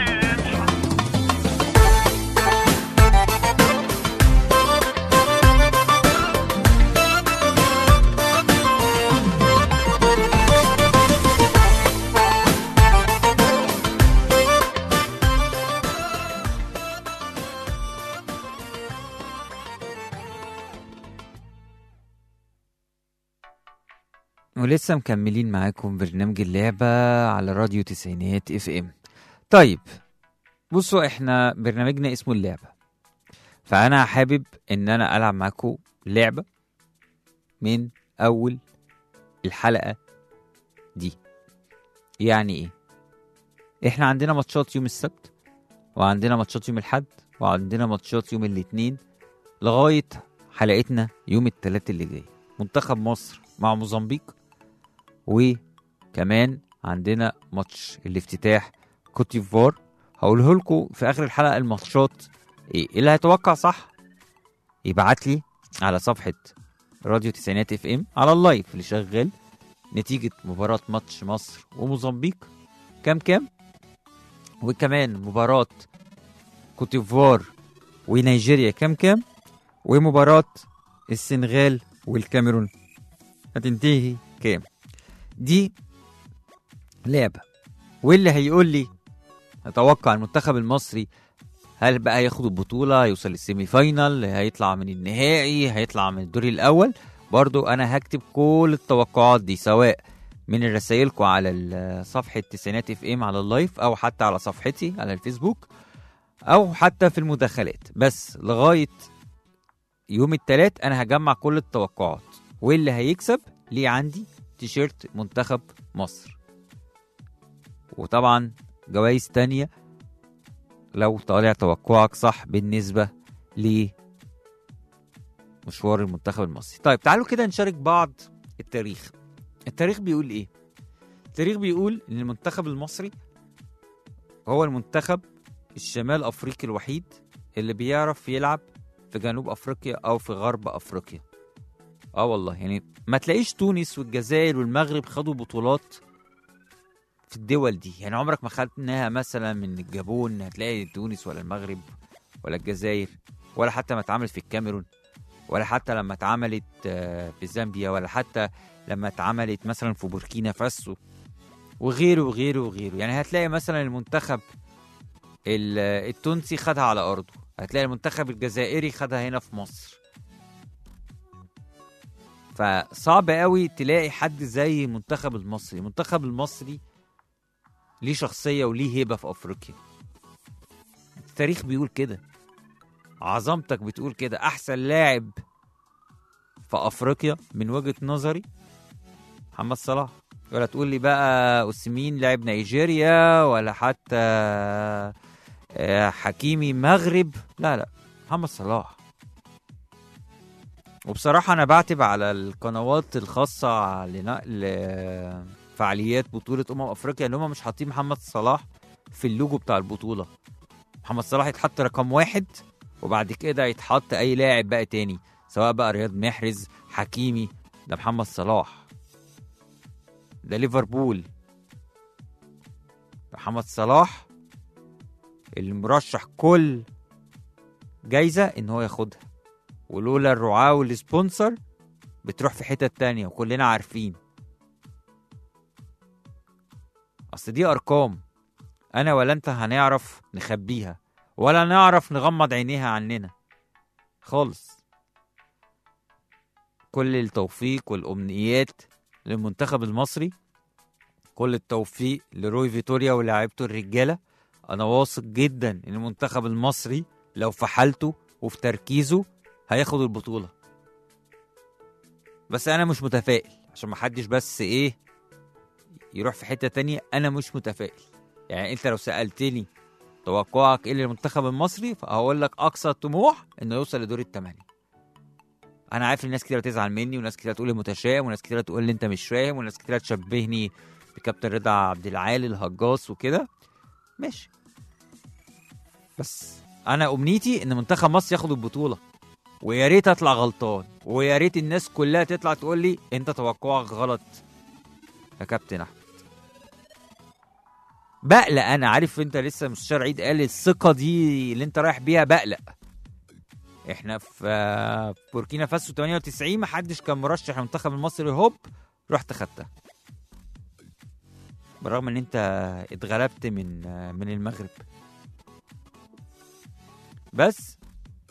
ولسه مكملين معاكم برنامج اللعبة على راديو تسعينات اف ام. طيب بصوا، احنا برنامجنا اسمه اللعبة، فانا حابب ان انا العب معاكم لعبة من اول الحلقة دي. يعني ايه؟ احنا عندنا ماتشات يوم السبت، وعندنا ماتشات يوم الاحد، وعندنا ماتشات يوم الاثنين، لغاية حلقتنا يوم الثلاث اللي جاي. منتخب مصر مع موزمبيق، وكمان عندنا ماتش الافتتاح كوت ديفوار. هقوله لكم في اخر الحلقه الماتشات ايه. اللي هيتوقع صح يبعت لي على صفحه راديو تسعينات اف ام على اللايف اللي شغال نتيجه مباراه ماتش مصر وموزمبيق كام، وكمان مباراه كوت ديفوار ونيجيريا كام، ومباراه السنغال والكاميرون هتنتهي كام. دي لعبة، واللي هيقول لي اتوقع المنتخب المصري هل بقى ياخد البطولة، يوصل للسيمي فاينال، هيطلع من النهائي، هيطلع من الدور الاول، برضو انا هكتب كل التوقعات دي، سواء من رسائلكم على صفحة تسعينات اف ام على اللايف، او حتى على صفحتي على الفيسبوك، او حتى في المداخلات. بس لغاية يوم الثلاث انا هجمع كل التوقعات، واللي هيكسب ليه عندي تيشيرت منتخب مصر، وطبعا جوائز تانية لو طالع توقعك صح بالنسبة لمشوار المنتخب المصري. طيب تعالوا كده نشارك بعض التاريخ. التاريخ بيقول ايه؟ التاريخ بيقول ان المنتخب المصري هو المنتخب الشمال افريقي الوحيد اللي بيعرف يلعب في جنوب افريقيا او في غرب افريقيا. والله يعني ما تلاقيش تونس والجزائر والمغرب خدوا بطولات في الدول دي. يعني عمرك ما خدناها مثلا من الجابون، هتلاقي تونس ولا المغرب ولا الجزائر، ولا حتى ما اتعملت في الكاميرون، ولا حتى لما اتعملت في زامبيا، ولا حتى لما اتعملت مثلا في بوركينا فاسو وغيره وغيره وغيره. يعني هتلاقي مثلا المنتخب التونسي خدها على أرضه، هتلاقي المنتخب الجزائري خدها هنا في مصر. فصعب قوي تلاقي حد زي المنتخب المصري. المنتخب المصري ليه شخصية وليه هيبة في أفريقيا. التاريخ بيقول كده، عظمتك بتقول كده. أحسن لاعب في أفريقيا من وجهة نظري محمد صلاح. ولا تقول لي بقى أوسيمين لاعب نيجيريا، ولا حتى حكيمي مغرب، لا محمد صلاح. وبصراحة أنا بعتب على القنوات الخاصة لنقل فعاليات بطولة أفريقيا إن هم مش حاطين محمد صلاح في اللوجو بتاع البطولة. محمد صلاح يتحط رقم 1 وبعد كده يتحط أي لاعب بقى تاني، سواء بقى رياض محرز، حكيمي. ده محمد صلاح، ده ليفربول. محمد صلاح اللي مرشح كل جايزة إن هو ياخدها، ولولا الرعاة والسبونسر بتروح في حتة تانية وكلنا عارفين. أصل دي أرقام أنا ولا أنت هنعرف نخبيها، ولا نعرف نغمض عينيها عننا خالص. كل التوفيق والأمنيات للمنتخب المصري، كل التوفيق لروي فيتوريا ولاعيبته الرجالة. أنا واثق جدا إن المنتخب المصري لو في حالته وفي تركيزه هياخد البطولة. بس أنا مش متفائل عشان محدش بس يروح في حتة تانية. أنا مش متفائل. يعني أنت لو سألتني توقعك إيه للمنتخب المصري، فهقول لك أقصى طموح إنه يوصل لدور الثمانية. أنا عارف الناس كتير هتزعل مني، وناس كتير هتقول لي متشائم، وناس كتير هتقول لي أنت مش فاهم، وناس كتير هتشبهني بكابتن رضا عبد العال الهجاص وكده. ماشي، بس أنا أمنيتي إن منتخب مصر ياخد البطولة، ويا ريت أطلع غلطان، ويا ريت الناس كلها تطلع تقول لي أنت توقعك غلط يا كابتن أحمد. بقلق. أنا عارف أنت لسه مستشار عيد قال الثقة دي اللي أنت رايح بيها، بقلق. احنا في بوركينا فاسو 98 محدش كان مرشح المنتخب المصري، هوب رحت خدتها، بالرغم ان انت اتغلبت من المغرب. بس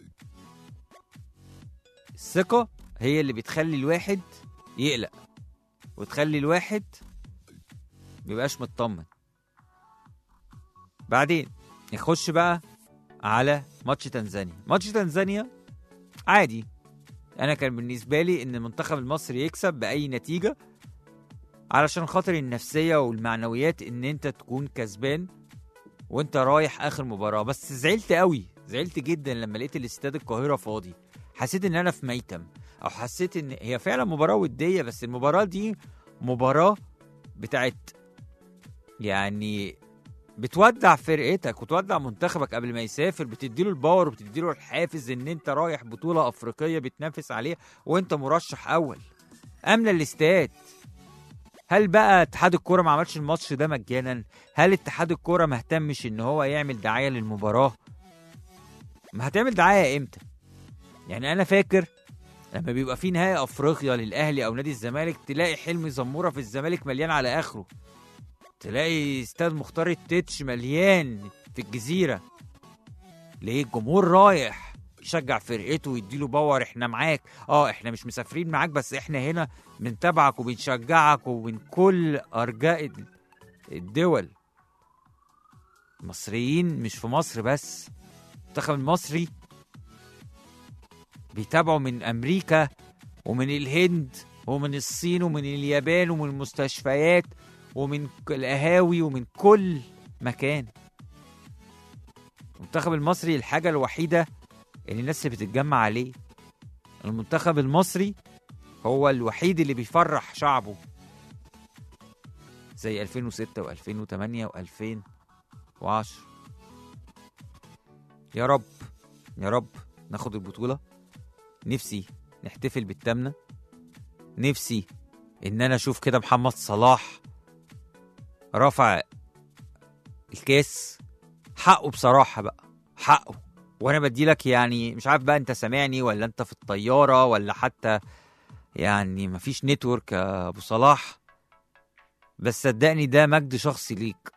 الثقة هي اللي بتخلي الواحد يقلق، وتخلي الواحد ميبقاش مطمن. بعدين نخش بقى على ماتش تنزانيا. ماتش تنزانيا عادي، انا كان بالنسبه لي ان المنتخب المصري يكسب باي نتيجه، علشان خاطر النفسيه والمعنويات ان انت تكون كسبان وانت رايح اخر مباراه. بس زعلت قوي، زعلت جدا لما لقيت الاستاد القاهره فاضي. حسيت ان انا في ميتم، او حسيت ان هي فعلا مباراه وديه، بس المباراه دي مباراه بتاعت يعني بتودع فرقتك وتودع منتخبك قبل ما يسافر، بتديله الباور وبتديله الحافز ان انت رايح بطولة افريقية بتنافس عليها وانت مرشح اول. املى الاستاد. هل بقى اتحاد الكرة ما عملش الماتش ده مجانا؟ هل اتحاد الكرة ما اهتمش ان هو يعمل دعاية للمباراة؟ ما هتعمل دعاية امتى؟ يعني انا فاكر لما بيبقى في نهاية افريقيا للاهلي او نادي الزمالك، تلاقي حلمي زمورة في الزمالك مليان على اخره، تلاقي استاد مختار التتش مليان في الجزيرة. ليه؟ الجمهور رايح يشجع فرقته ويديله باور. احنا معاك، احنا مش مسافرين معاك، بس احنا هنا بنتابعك وبنشجعك ومن كل ارجاء الدول. المصريين مش في مصر بس، المنتخب المصري بيتابعوا من امريكا ومن الهند ومن الصين ومن اليابان ومن المستشفيات ومن القهاوي ومن كل مكان. المنتخب المصري الحاجة الوحيدة اللي الناس بتتجمع عليه. المنتخب المصري هو الوحيد اللي بيفرح شعبه، زي 2006 و2008 و2010. يا رب يا رب ناخد البطولة. نفسي نحتفل بالتامنة نفسي ان انا اشوف كده محمد صلاح رافع الكاس حقه بصراحة بقى، حقه. وانا بدي لك يعني مش عارف بقى انت سامعني ولا انت في الطيارة ولا حتى يعني مفيش نتورك يا ابو صلاح، بس صدقني ده مجد شخصي ليك.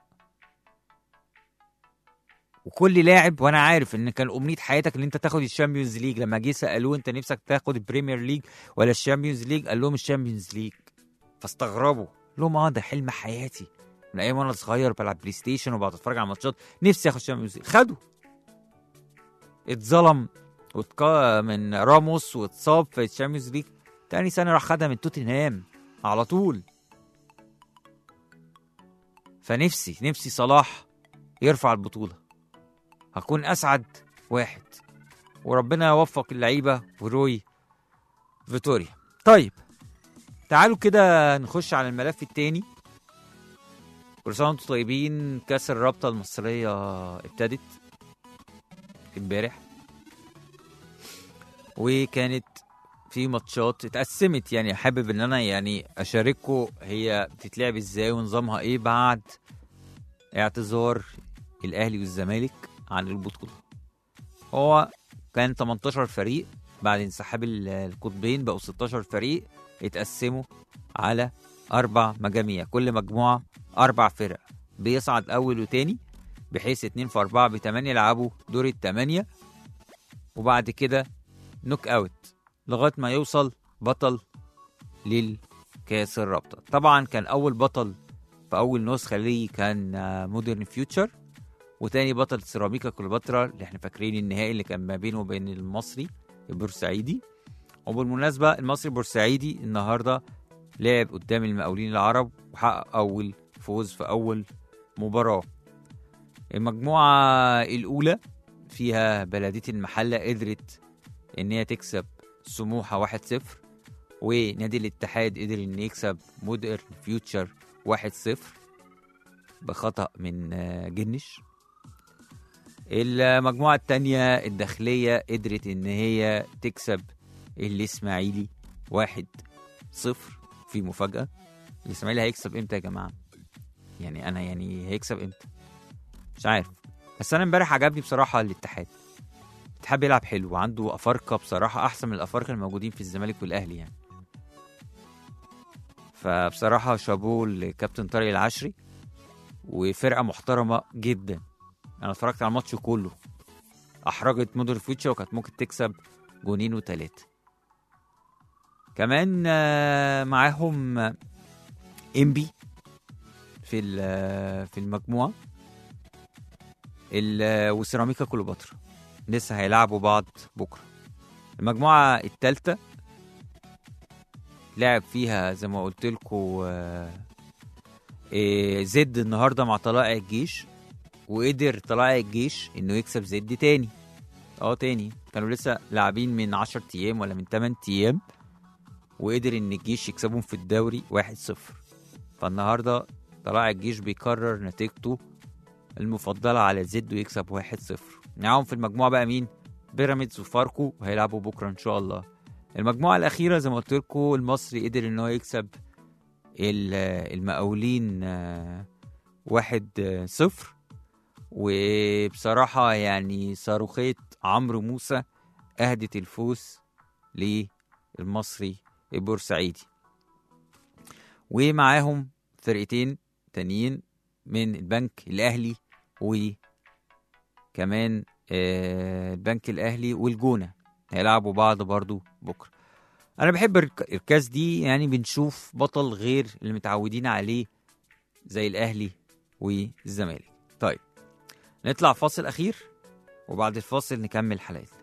وكل لاعب، وانا عارف ان كان امنية حياتك ان انت تاخد الشامبيونز ليج، لما جه سالوه انت نفسك تاخد البريمير ليج ولا الشامبيونز ليج، قال لهم الشامبيونز ليج، فاستغربوا. قال لهم ده حلم حياتي من ايام وانا صغير بلعب بلاي ستيشن وبقعد اتفرج على ماتشات، نفسي اخد الشامبيونز ليج. خده، اتظلم من راموس واتصاب في الشامبيونز ليج، تاني سنه راح خدها من توتنهام على طول. فنفسي صلاح يرفع البطوله، هكون اسعد واحد، وربنا يوفق اللعيبه وروي فيتوريا. طيب تعالوا كده نخش على الملف التاني. كل سنه وانتم طيبين. كاس الرابطه المصريه ابتدت امبارح، وكانت في ماتشات اتقسمت. يعني حابب ان انا يعني اشارككم هي بتتلعب ازاي ونظامها ايه بعد اعتذار الاهلي والزمالك عن البطوله. هو كان 18 فريق، بعد انسحاب القطبين بقوا 16 فريق، اتقسموا على 4 مجاميع، كل مجموعه 4 فرق، بيصعد اول وتاني، بحيث 2 في 4 ب8 يلعبوا دور الثمانية، وبعد كده نوك اوت لغايه ما يوصل بطل للكاس الرابطه. طبعا كان اول بطل في اول نسخه ليه كان مودرن فيوتشر، وتاني بطل سيراميكا كليوباترا اللي احنا فاكرين النهائي اللي كان ما بينه وبين المصري البورسعيدي. وبالمناسبه المصري البورسعيدي النهارده لعب قدام المقاولين العرب وحقق اول فوز في اول مباراه. المجموعه الاولى فيها بلديه المحله قدرت ان هي تكسب سموحه 1-0، ونادي الاتحاد قدر ان يكسب مودرن فيوتشر 1-0 بخطأ من جنش. المجموعة التانية الداخلية قدرت ان هي تكسب الاسماعيلي 1-0 في مفاجأة. الاسماعيلي هيكسب امتى يا جماعة؟ يعني انا هيكسب امتى؟ مش عارف. بس انا امبارح عجبني بصراحة الاتحاد بيلعب حلو، وعنده افارقة بصراحة احسن من الافارقة الموجودين في الزمالك والاهلي يعني. فبصراحة شابوه لكابتن طارق العشري، وفرقة محترمة جدا. انا اتفرجت على الماتش كله، احرجت مودرن فيوتشر وكانت ممكن تكسب 2 و3. كمان معاهم امبي في المجموعة، وسيراميكا كليوباترا لسه هيلعبوا بعض بكرة. المجموعة الثالثة لعب فيها زي ما قلت لكم زد النهارده مع طلائع الجيش، وقدر طلائع الجيش انه يكسب زد تاني. تاني كانوا لسه لاعبين من 10 ايام ولا من 8 ايام، وقدر ان الجيش يكسبهم في الدوري 1-0. فالنهارده طلائع الجيش بيكرر نتيجته المفضله على زد ويكسب 1-0. معاهم في المجموعه بقى مين؟ بيراميدز وفاركو، وهيلعبوا بكره ان شاء الله. المجموعه الاخيره زي ما قلت لكم المصري قدر ان هو يكسب المقاولين 1-0، وبصراحه يعني صاروخيه عمرو موسى اهدت الفوز للمصري البورسعيدي. ومعاهم فرقتين تانيين من البنك الاهلي، وكمان البنك الاهلي والجونه هيلعبوا بعض برضو بكره. انا بحب الكاس دي، يعني بنشوف بطل غير اللي متعودين عليه زي الاهلي والزمالك. طيب نطلع فاصل اخير، وبعد الفاصل نكمل حلقتنا.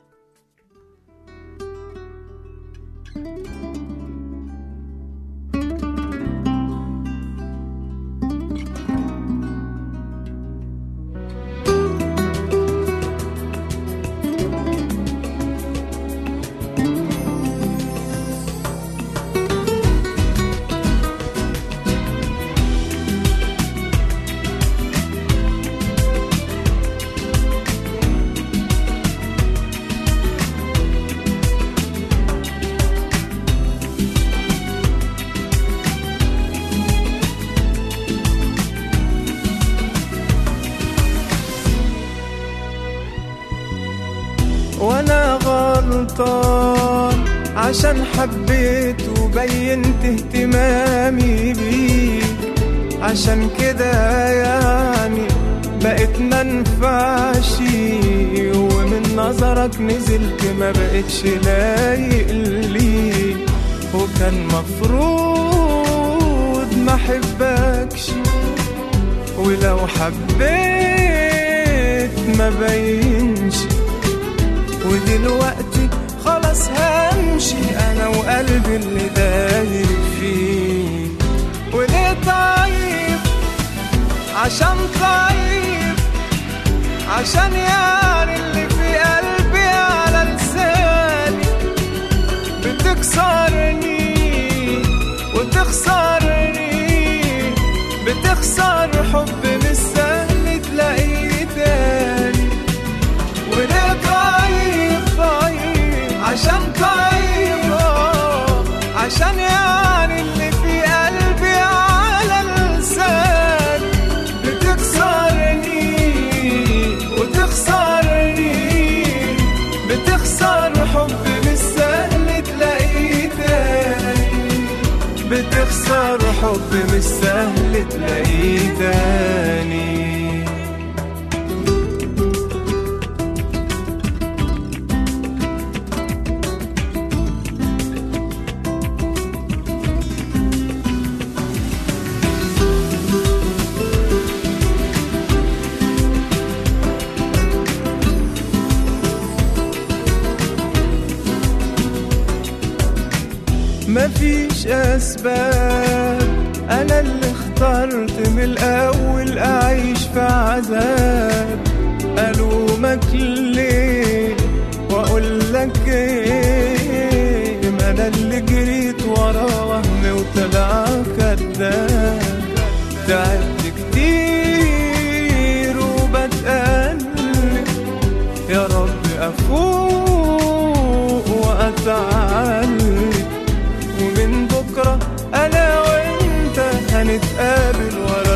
عشان حبيت وبينت اهتمامي بيك، عشان كده يعني بقيت منفعش، ومن نظرك نزلت ما بقتش لايق لي، وكان مفروض ما حبكش، ولو حبيت ما بينش، ودلوقتي خلاص همشي انا وقلبي اللي دايب فيه. وليه طيب؟ عشان طيب، عشان يعني اللي في قلبي على لساني بتكسرني وتخسرني، بتخسر حب مش سهل تلاقيه تاني. وليه طيب؟ طيب عشان طيب، عشان يعني اللي في قلبي على لساني بتكسرني وتخسرني، بتخسر حب مش سهل تلاقيه تاني، بتخسر حب مش سهل تلاقيه تاني. مفيش أسباب، أنا اللي اخترت من الأول أعيش في عذاب. ألومك ليه وأقول لك إيه؟ ما أنا اللي جريت ورا وهم وطلع كداب. تعبت كتير وبتقلب، يا رب أفوق وأتعلم، ومن بكرة أنا وإنت هنتقابل ورا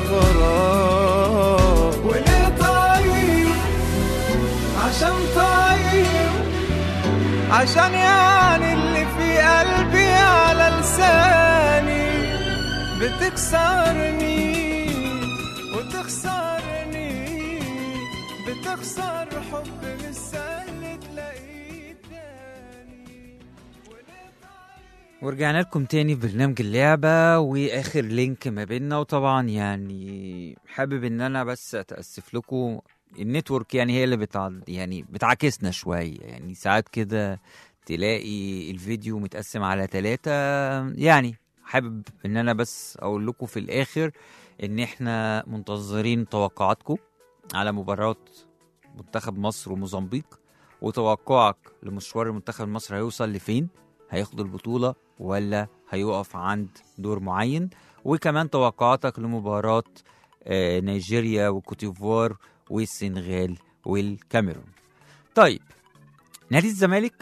الأغراب. وليه طيب؟ عشان طيب، عشان يعني اللي في قلبي على لساني بتكسرني وتخسرني، بتخسر حب مش سهل تلاقيه تاني. ورجعنا لكم تاني في برنامج اللعبة واخر لينك ما بيننا. وطبعا يعني حابب ان انا بس اتأسف لكم، النتورك يعني هي اللي يعني بتعاكسنا شوية، يعني ساعات كده تلاقي الفيديو متقسم على 3. يعني حابب ان انا بس اقول لكم في الاخر ان احنا منتظرين توقعاتكم على مباراة منتخب مصر وموزمبيق، وتوقعك لمشوار المنتخب مصر هيوصل لفين، هياخد البطولة ولا هيقف عند دور معين، وكمان توقعاتك لمباراة نيجيريا وكوتيفوار والسنغال والكاميرون. طيب، نادي الزمالك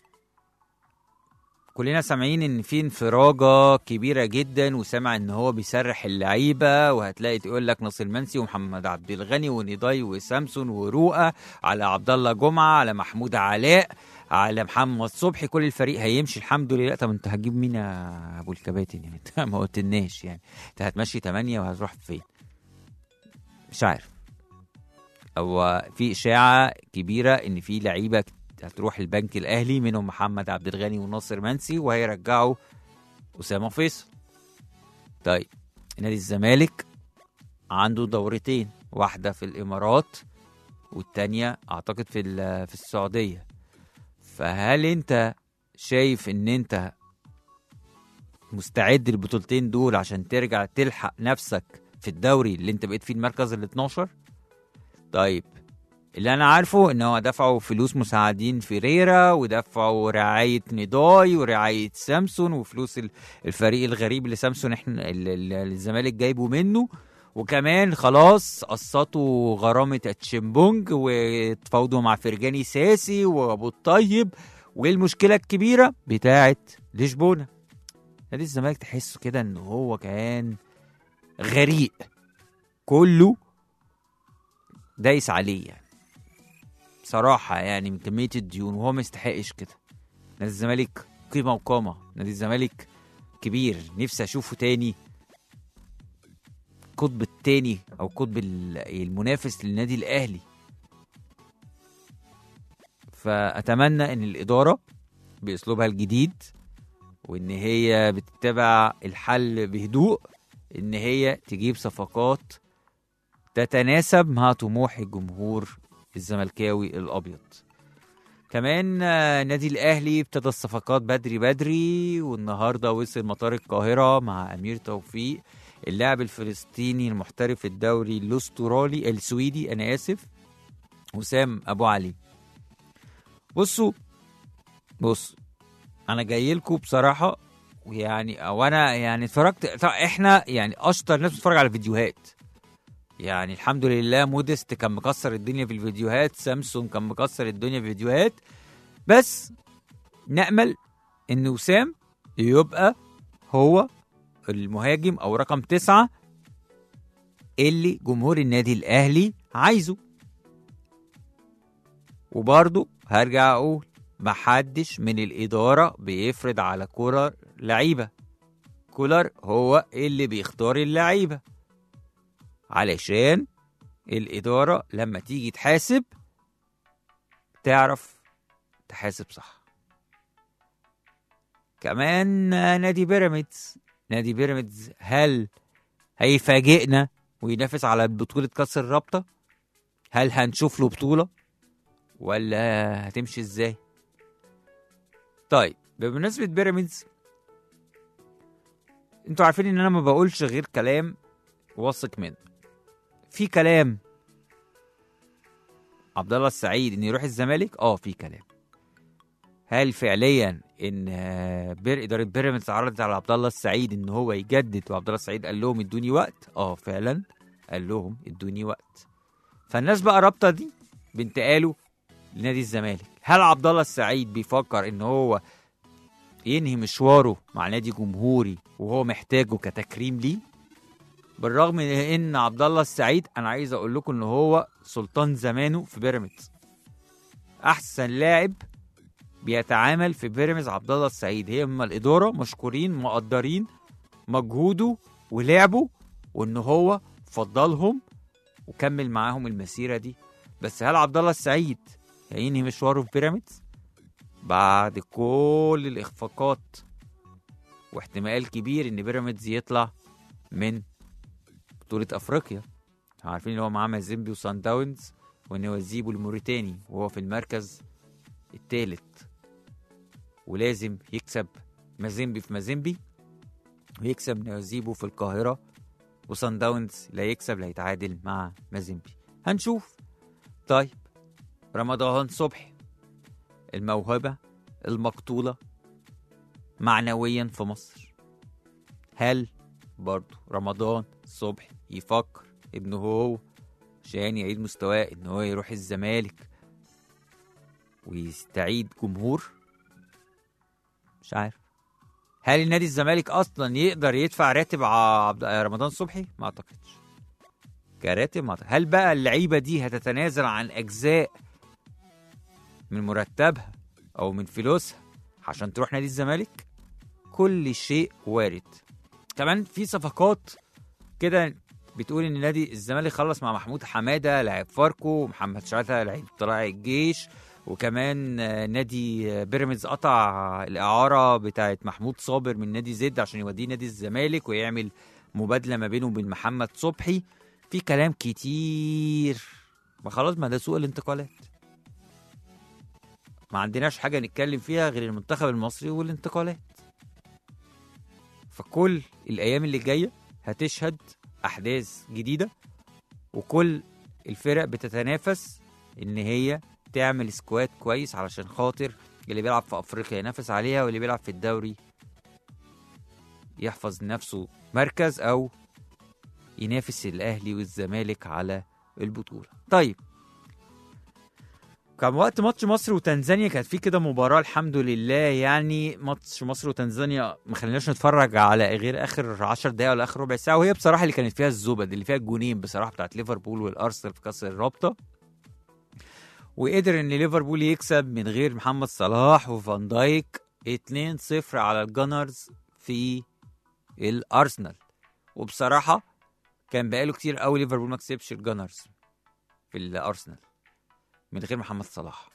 كلنا سامعين ان في انفراجة كبيرة جدا، وسامع ان هو بيسرح اللعيبة، وهتلاقي تقول لك ناصر منسي ومحمد عبد الغني ونضاي وسامسون ورؤى على عبد الله جمعة على محمود علاء على محمد صبحي، كل الفريق هيمشي الحمد لله. طب انت هتجيب مين يا ابو الكباتن؟ يعني انت ما قلتلناش، يعني انت هتمشي 8 وهتروح فين؟ مش عارف. هو في اشاعة كبيرة ان في لعيبة هتروح البنك الاهلي، منهم محمد عبد الغني وناصر منسي، وهيرجعوا اسامه فيصل. طيب، نادي الزمالك عنده دورتين، واحده في الامارات والتانيه اعتقد في السعوديه. فهل انت شايف ان انت مستعد للبطولتين دول عشان ترجع تلحق نفسك في الدوري اللي انت بقيت فيه المركز ال12؟ طيب، اللي انا عارفه ان هو دفعوا فلوس مساعدين فيريرا، ودفعوا رعايه نضاي ورعايه سامسون، وفلوس الفريق الغريب اللي سامسون احنا الزمالك جايبه منه، وكمان خلاص قسطوا غرامه اتشيمبونج، وتفاوضوا مع فرجاني ساسي وابو الطيب، والمشكله الكبيره بتاعت لشبونه. نادي الزمالك تحسه كده ان هو كان غريق، كله دايس عليه يعني بصراحة، يعني من كمية الديون، وهو ما يستحقش كده. نادي الزمالك قيمة وقامة. نادي الزمالك كبير، نفسي أشوفه تاني قطب التاني أو قطب المنافس للنادي الأهلي. فأتمنى إن الإدارة بأسلوبها الجديد وإن هي بتتبع الحل بهدوء، إن هي تجيب صفقات تتناسب مع طموح الجمهور الزملكاوي الأبيض. كمان نادي الأهلي ابتدى الصفقات بدري، والنهاردة وصل مطار القاهرة مع أمير توفيق اللاعب الفلسطيني المحترف في الدوري الأسترالي السويدي، أنا آسف، وسام أبو علي. بص أنا جاي لكم بصراحة، ويعني أو أنا يعني اتفرجت، إحنا يعني أشطر ناس بتتفرج على فيديوهات، يعني الحمد لله. مودست كان مكسر الدنيا في الفيديوهات، سامسون كان مكسر الدنيا في الفيديوهات، بس نأمل إن وسام يبقى هو المهاجم أو رقم 9 اللي جمهور النادي الأهلي عايزه. وبرضو هرجع أقول محدش من الإدارة بيفرض على كولر لعيبة، كولر هو اللي بيختار اللعيبة، علشان الإدارة لما تيجي تحاسب تعرف تحاسب صح. كمان نادي بيراميدز هل هيفاجئنا وينافس على بطولة كأس الرابطة؟ هل هنشوف له بطولة ولا هتمشي ازاي؟ طيب بمناسبة بيراميدز، انتوا عارفين ان انا ما بقولش غير كلام واثق منه. في كلام عبد الله السعيد ان يروح الزمالك، في كلام. هل فعليا ان اداره بيراميدز عرضت على عبد الله السعيد ان هو يجدد، وعبد الله السعيد قال لهم ادوني وقت؟ فعلا قال لهم ادوني وقت. فالناس بقى رابطه دي بانتقاله لنادي الزمالك. هل عبد الله السعيد بيفكر ان هو ينهي مشواره مع نادي جمهوري وهو محتاجه كتكريم ليه؟ بالرغم من ان عبد الله السعيد انا عايز اقول لكم ان هو سلطان زمانه في بيراميدز، احسن لاعب بيتعامل في بيراميدز عبد الله السعيد. هي من الاداره مشكورين مقدرين مجهوده ولعبه، وان هو فضلهم وكمل معاهم المسيره دي. بس هل عبد الله السعيد هينهي مشواره في بيراميدز بعد كل الاخفاقات واحتمال كبير ان بيراميدز يطلع من بطولة افريقيا؟ عارفين ان هو معاه مازيمبي وسان داونز، وان هو زيبو الموريتاني وهو في المركز الثالث، ولازم يكسب مازيمبي في مازيمبي ويكسب نوازيبو في القاهرة، وسان داونز لا يكسب لا يتعادل مع مازيمبي. هنشوف. طيب رمضان صبحي الموهبة المقتولة معنويا في مصر، هل برضو رمضان صبحي يفكر انه هو عشان يعيد مستواه ان هو يروح الزمالك ويستعيد جمهور؟ مش عارف. هل النادي الزمالك اصلا يقدر يدفع راتب رمضان صبحي؟ ما اعتقدش. كراتب ما أعتقد. هل بقى اللعيبه دي هتتنازل عن اجزاء من مرتبها او من فلوسها عشان تروح نادي الزمالك؟ كل شيء وارد. كمان في صفقات كده بتقول ان نادي الزمالك خلص مع محمود حماده لاعب فاركو، ومحمد شحاته لاعب طلائع الجيش، وكمان نادي بيراميدز قطع الاعاره بتاعه محمود صابر من نادي زد عشان يوديه نادي الزمالك ويعمل مبادله ما بينه وبين محمد صبحي. في كلام كتير، ما خلاص ما ده سوق الانتقالات، ما عندناش حاجه نتكلم فيها غير المنتخب المصري والانتقالات. فكل الايام اللي جايه هتشهد احداث جديده، وكل الفرق بتتنافس ان هي تعمل سكواد كويس علشان خاطر اللي بيلعب في افريقيا ينافس عليها، واللي بيلعب في الدوري يحفظ نفسه مركز او ينافس الاهلي والزمالك على البطوله. طيب كان وقت ماتش مصر وتنزانيا كانت في كده مباراه الحمد لله، يعني ماتش مصر وتنزانيا ما خليناش نتفرج على غير اخر 10 دقايق ولا اخر ربع ساعه، وهي بصراحه اللي كانت فيها الزبد، اللي فيها الجونين بصراحه بتاعت ليفربول والارسنال في كاس الرابطه. وقدر ان ليفربول يكسب من غير محمد صلاح وفان دايك 2-0 على الجانرز في الارسنال. وبصراحه كان بقاله كتير قوي ليفربول ما كسبش الجانرز في الارسنال من غير محمد صلاح.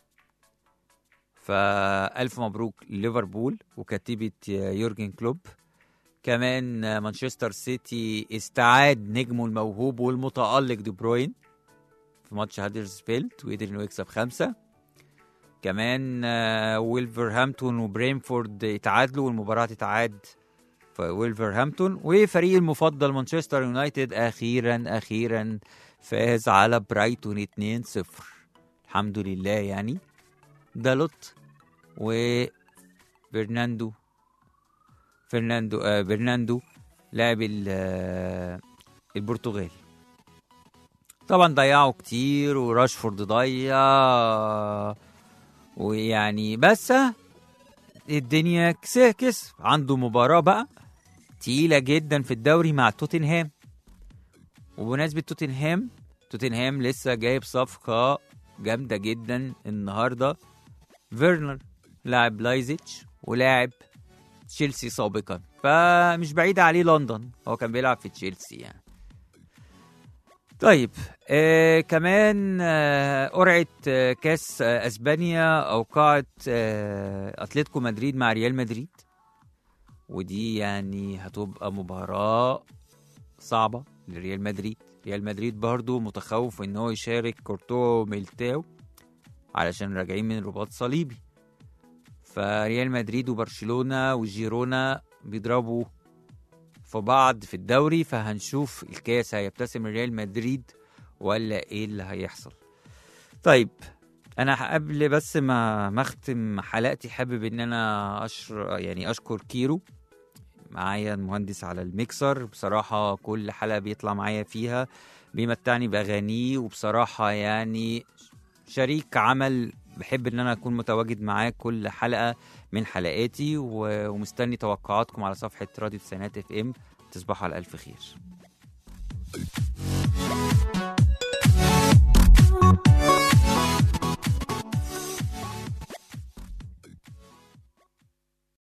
فالف مبروك ليفربول وكتيبه يورجن كلوب. كمان مانشستر سيتي استعاد نجمه الموهوب والمتألق دي بروين في ماتش هادرسفيلد وقدر انه يكسب 5. كمان ويلفرهامبتون وبرينفورد اتعادلوا والمباراة تتعاد في ويلفرهامبتون. وفريق المفضل مانشستر يونايتد أخيرا فاز على برايتون 2-0 الحمد لله. يعني دالوت وبرناندو لاعب البرتغالي. طبعا ضيعوا كتير وراشفورد ضيع ويعني بس الدنيا كسب. عنده مباراة بقى تقيلة جدا في الدوري مع توتنهام. وبمناسبة توتنهام لسه جايب صفقة جامدة جدا النهاردة. فيرنر لاعب لايزيتش ولاعب تشيلسي سابقا، فمش بعيد عليه لندن، هو كان بيلعب في تشيلسي يعني. طيب كمان قرعة كاس اسبانيا اوقعت اتلتيكو مدريد مع ريال مدريد، ودي يعني هتبقى مباراة صعبة لريال مدريد. ريال مدريد برضو متخوف ان هو يشارك كورتوا وميلتاو علشان راجعين من رباط صليبي. فريال مدريد وبرشلونة وجيرونا بيضربوا في بعض في الدوري، فهنشوف الكاس هيبتسم ريال مدريد ولا ايه اللي هيحصل. طيب انا قبل بس ما اختم حلقتي حابب ان انا اشكر كيرو معايا المهندس على الميكسر. بصراحة كل حلقة بيطلع معايا فيها بيمتعني بأغانيه، وبصراحة يعني شريك عمل بحب ان انا اكون متواجد معاه كل حلقة من حلقاتي، ومستني توقعاتكم على صفحة راديو تسعينات FM. تصبحوا على ألف خير.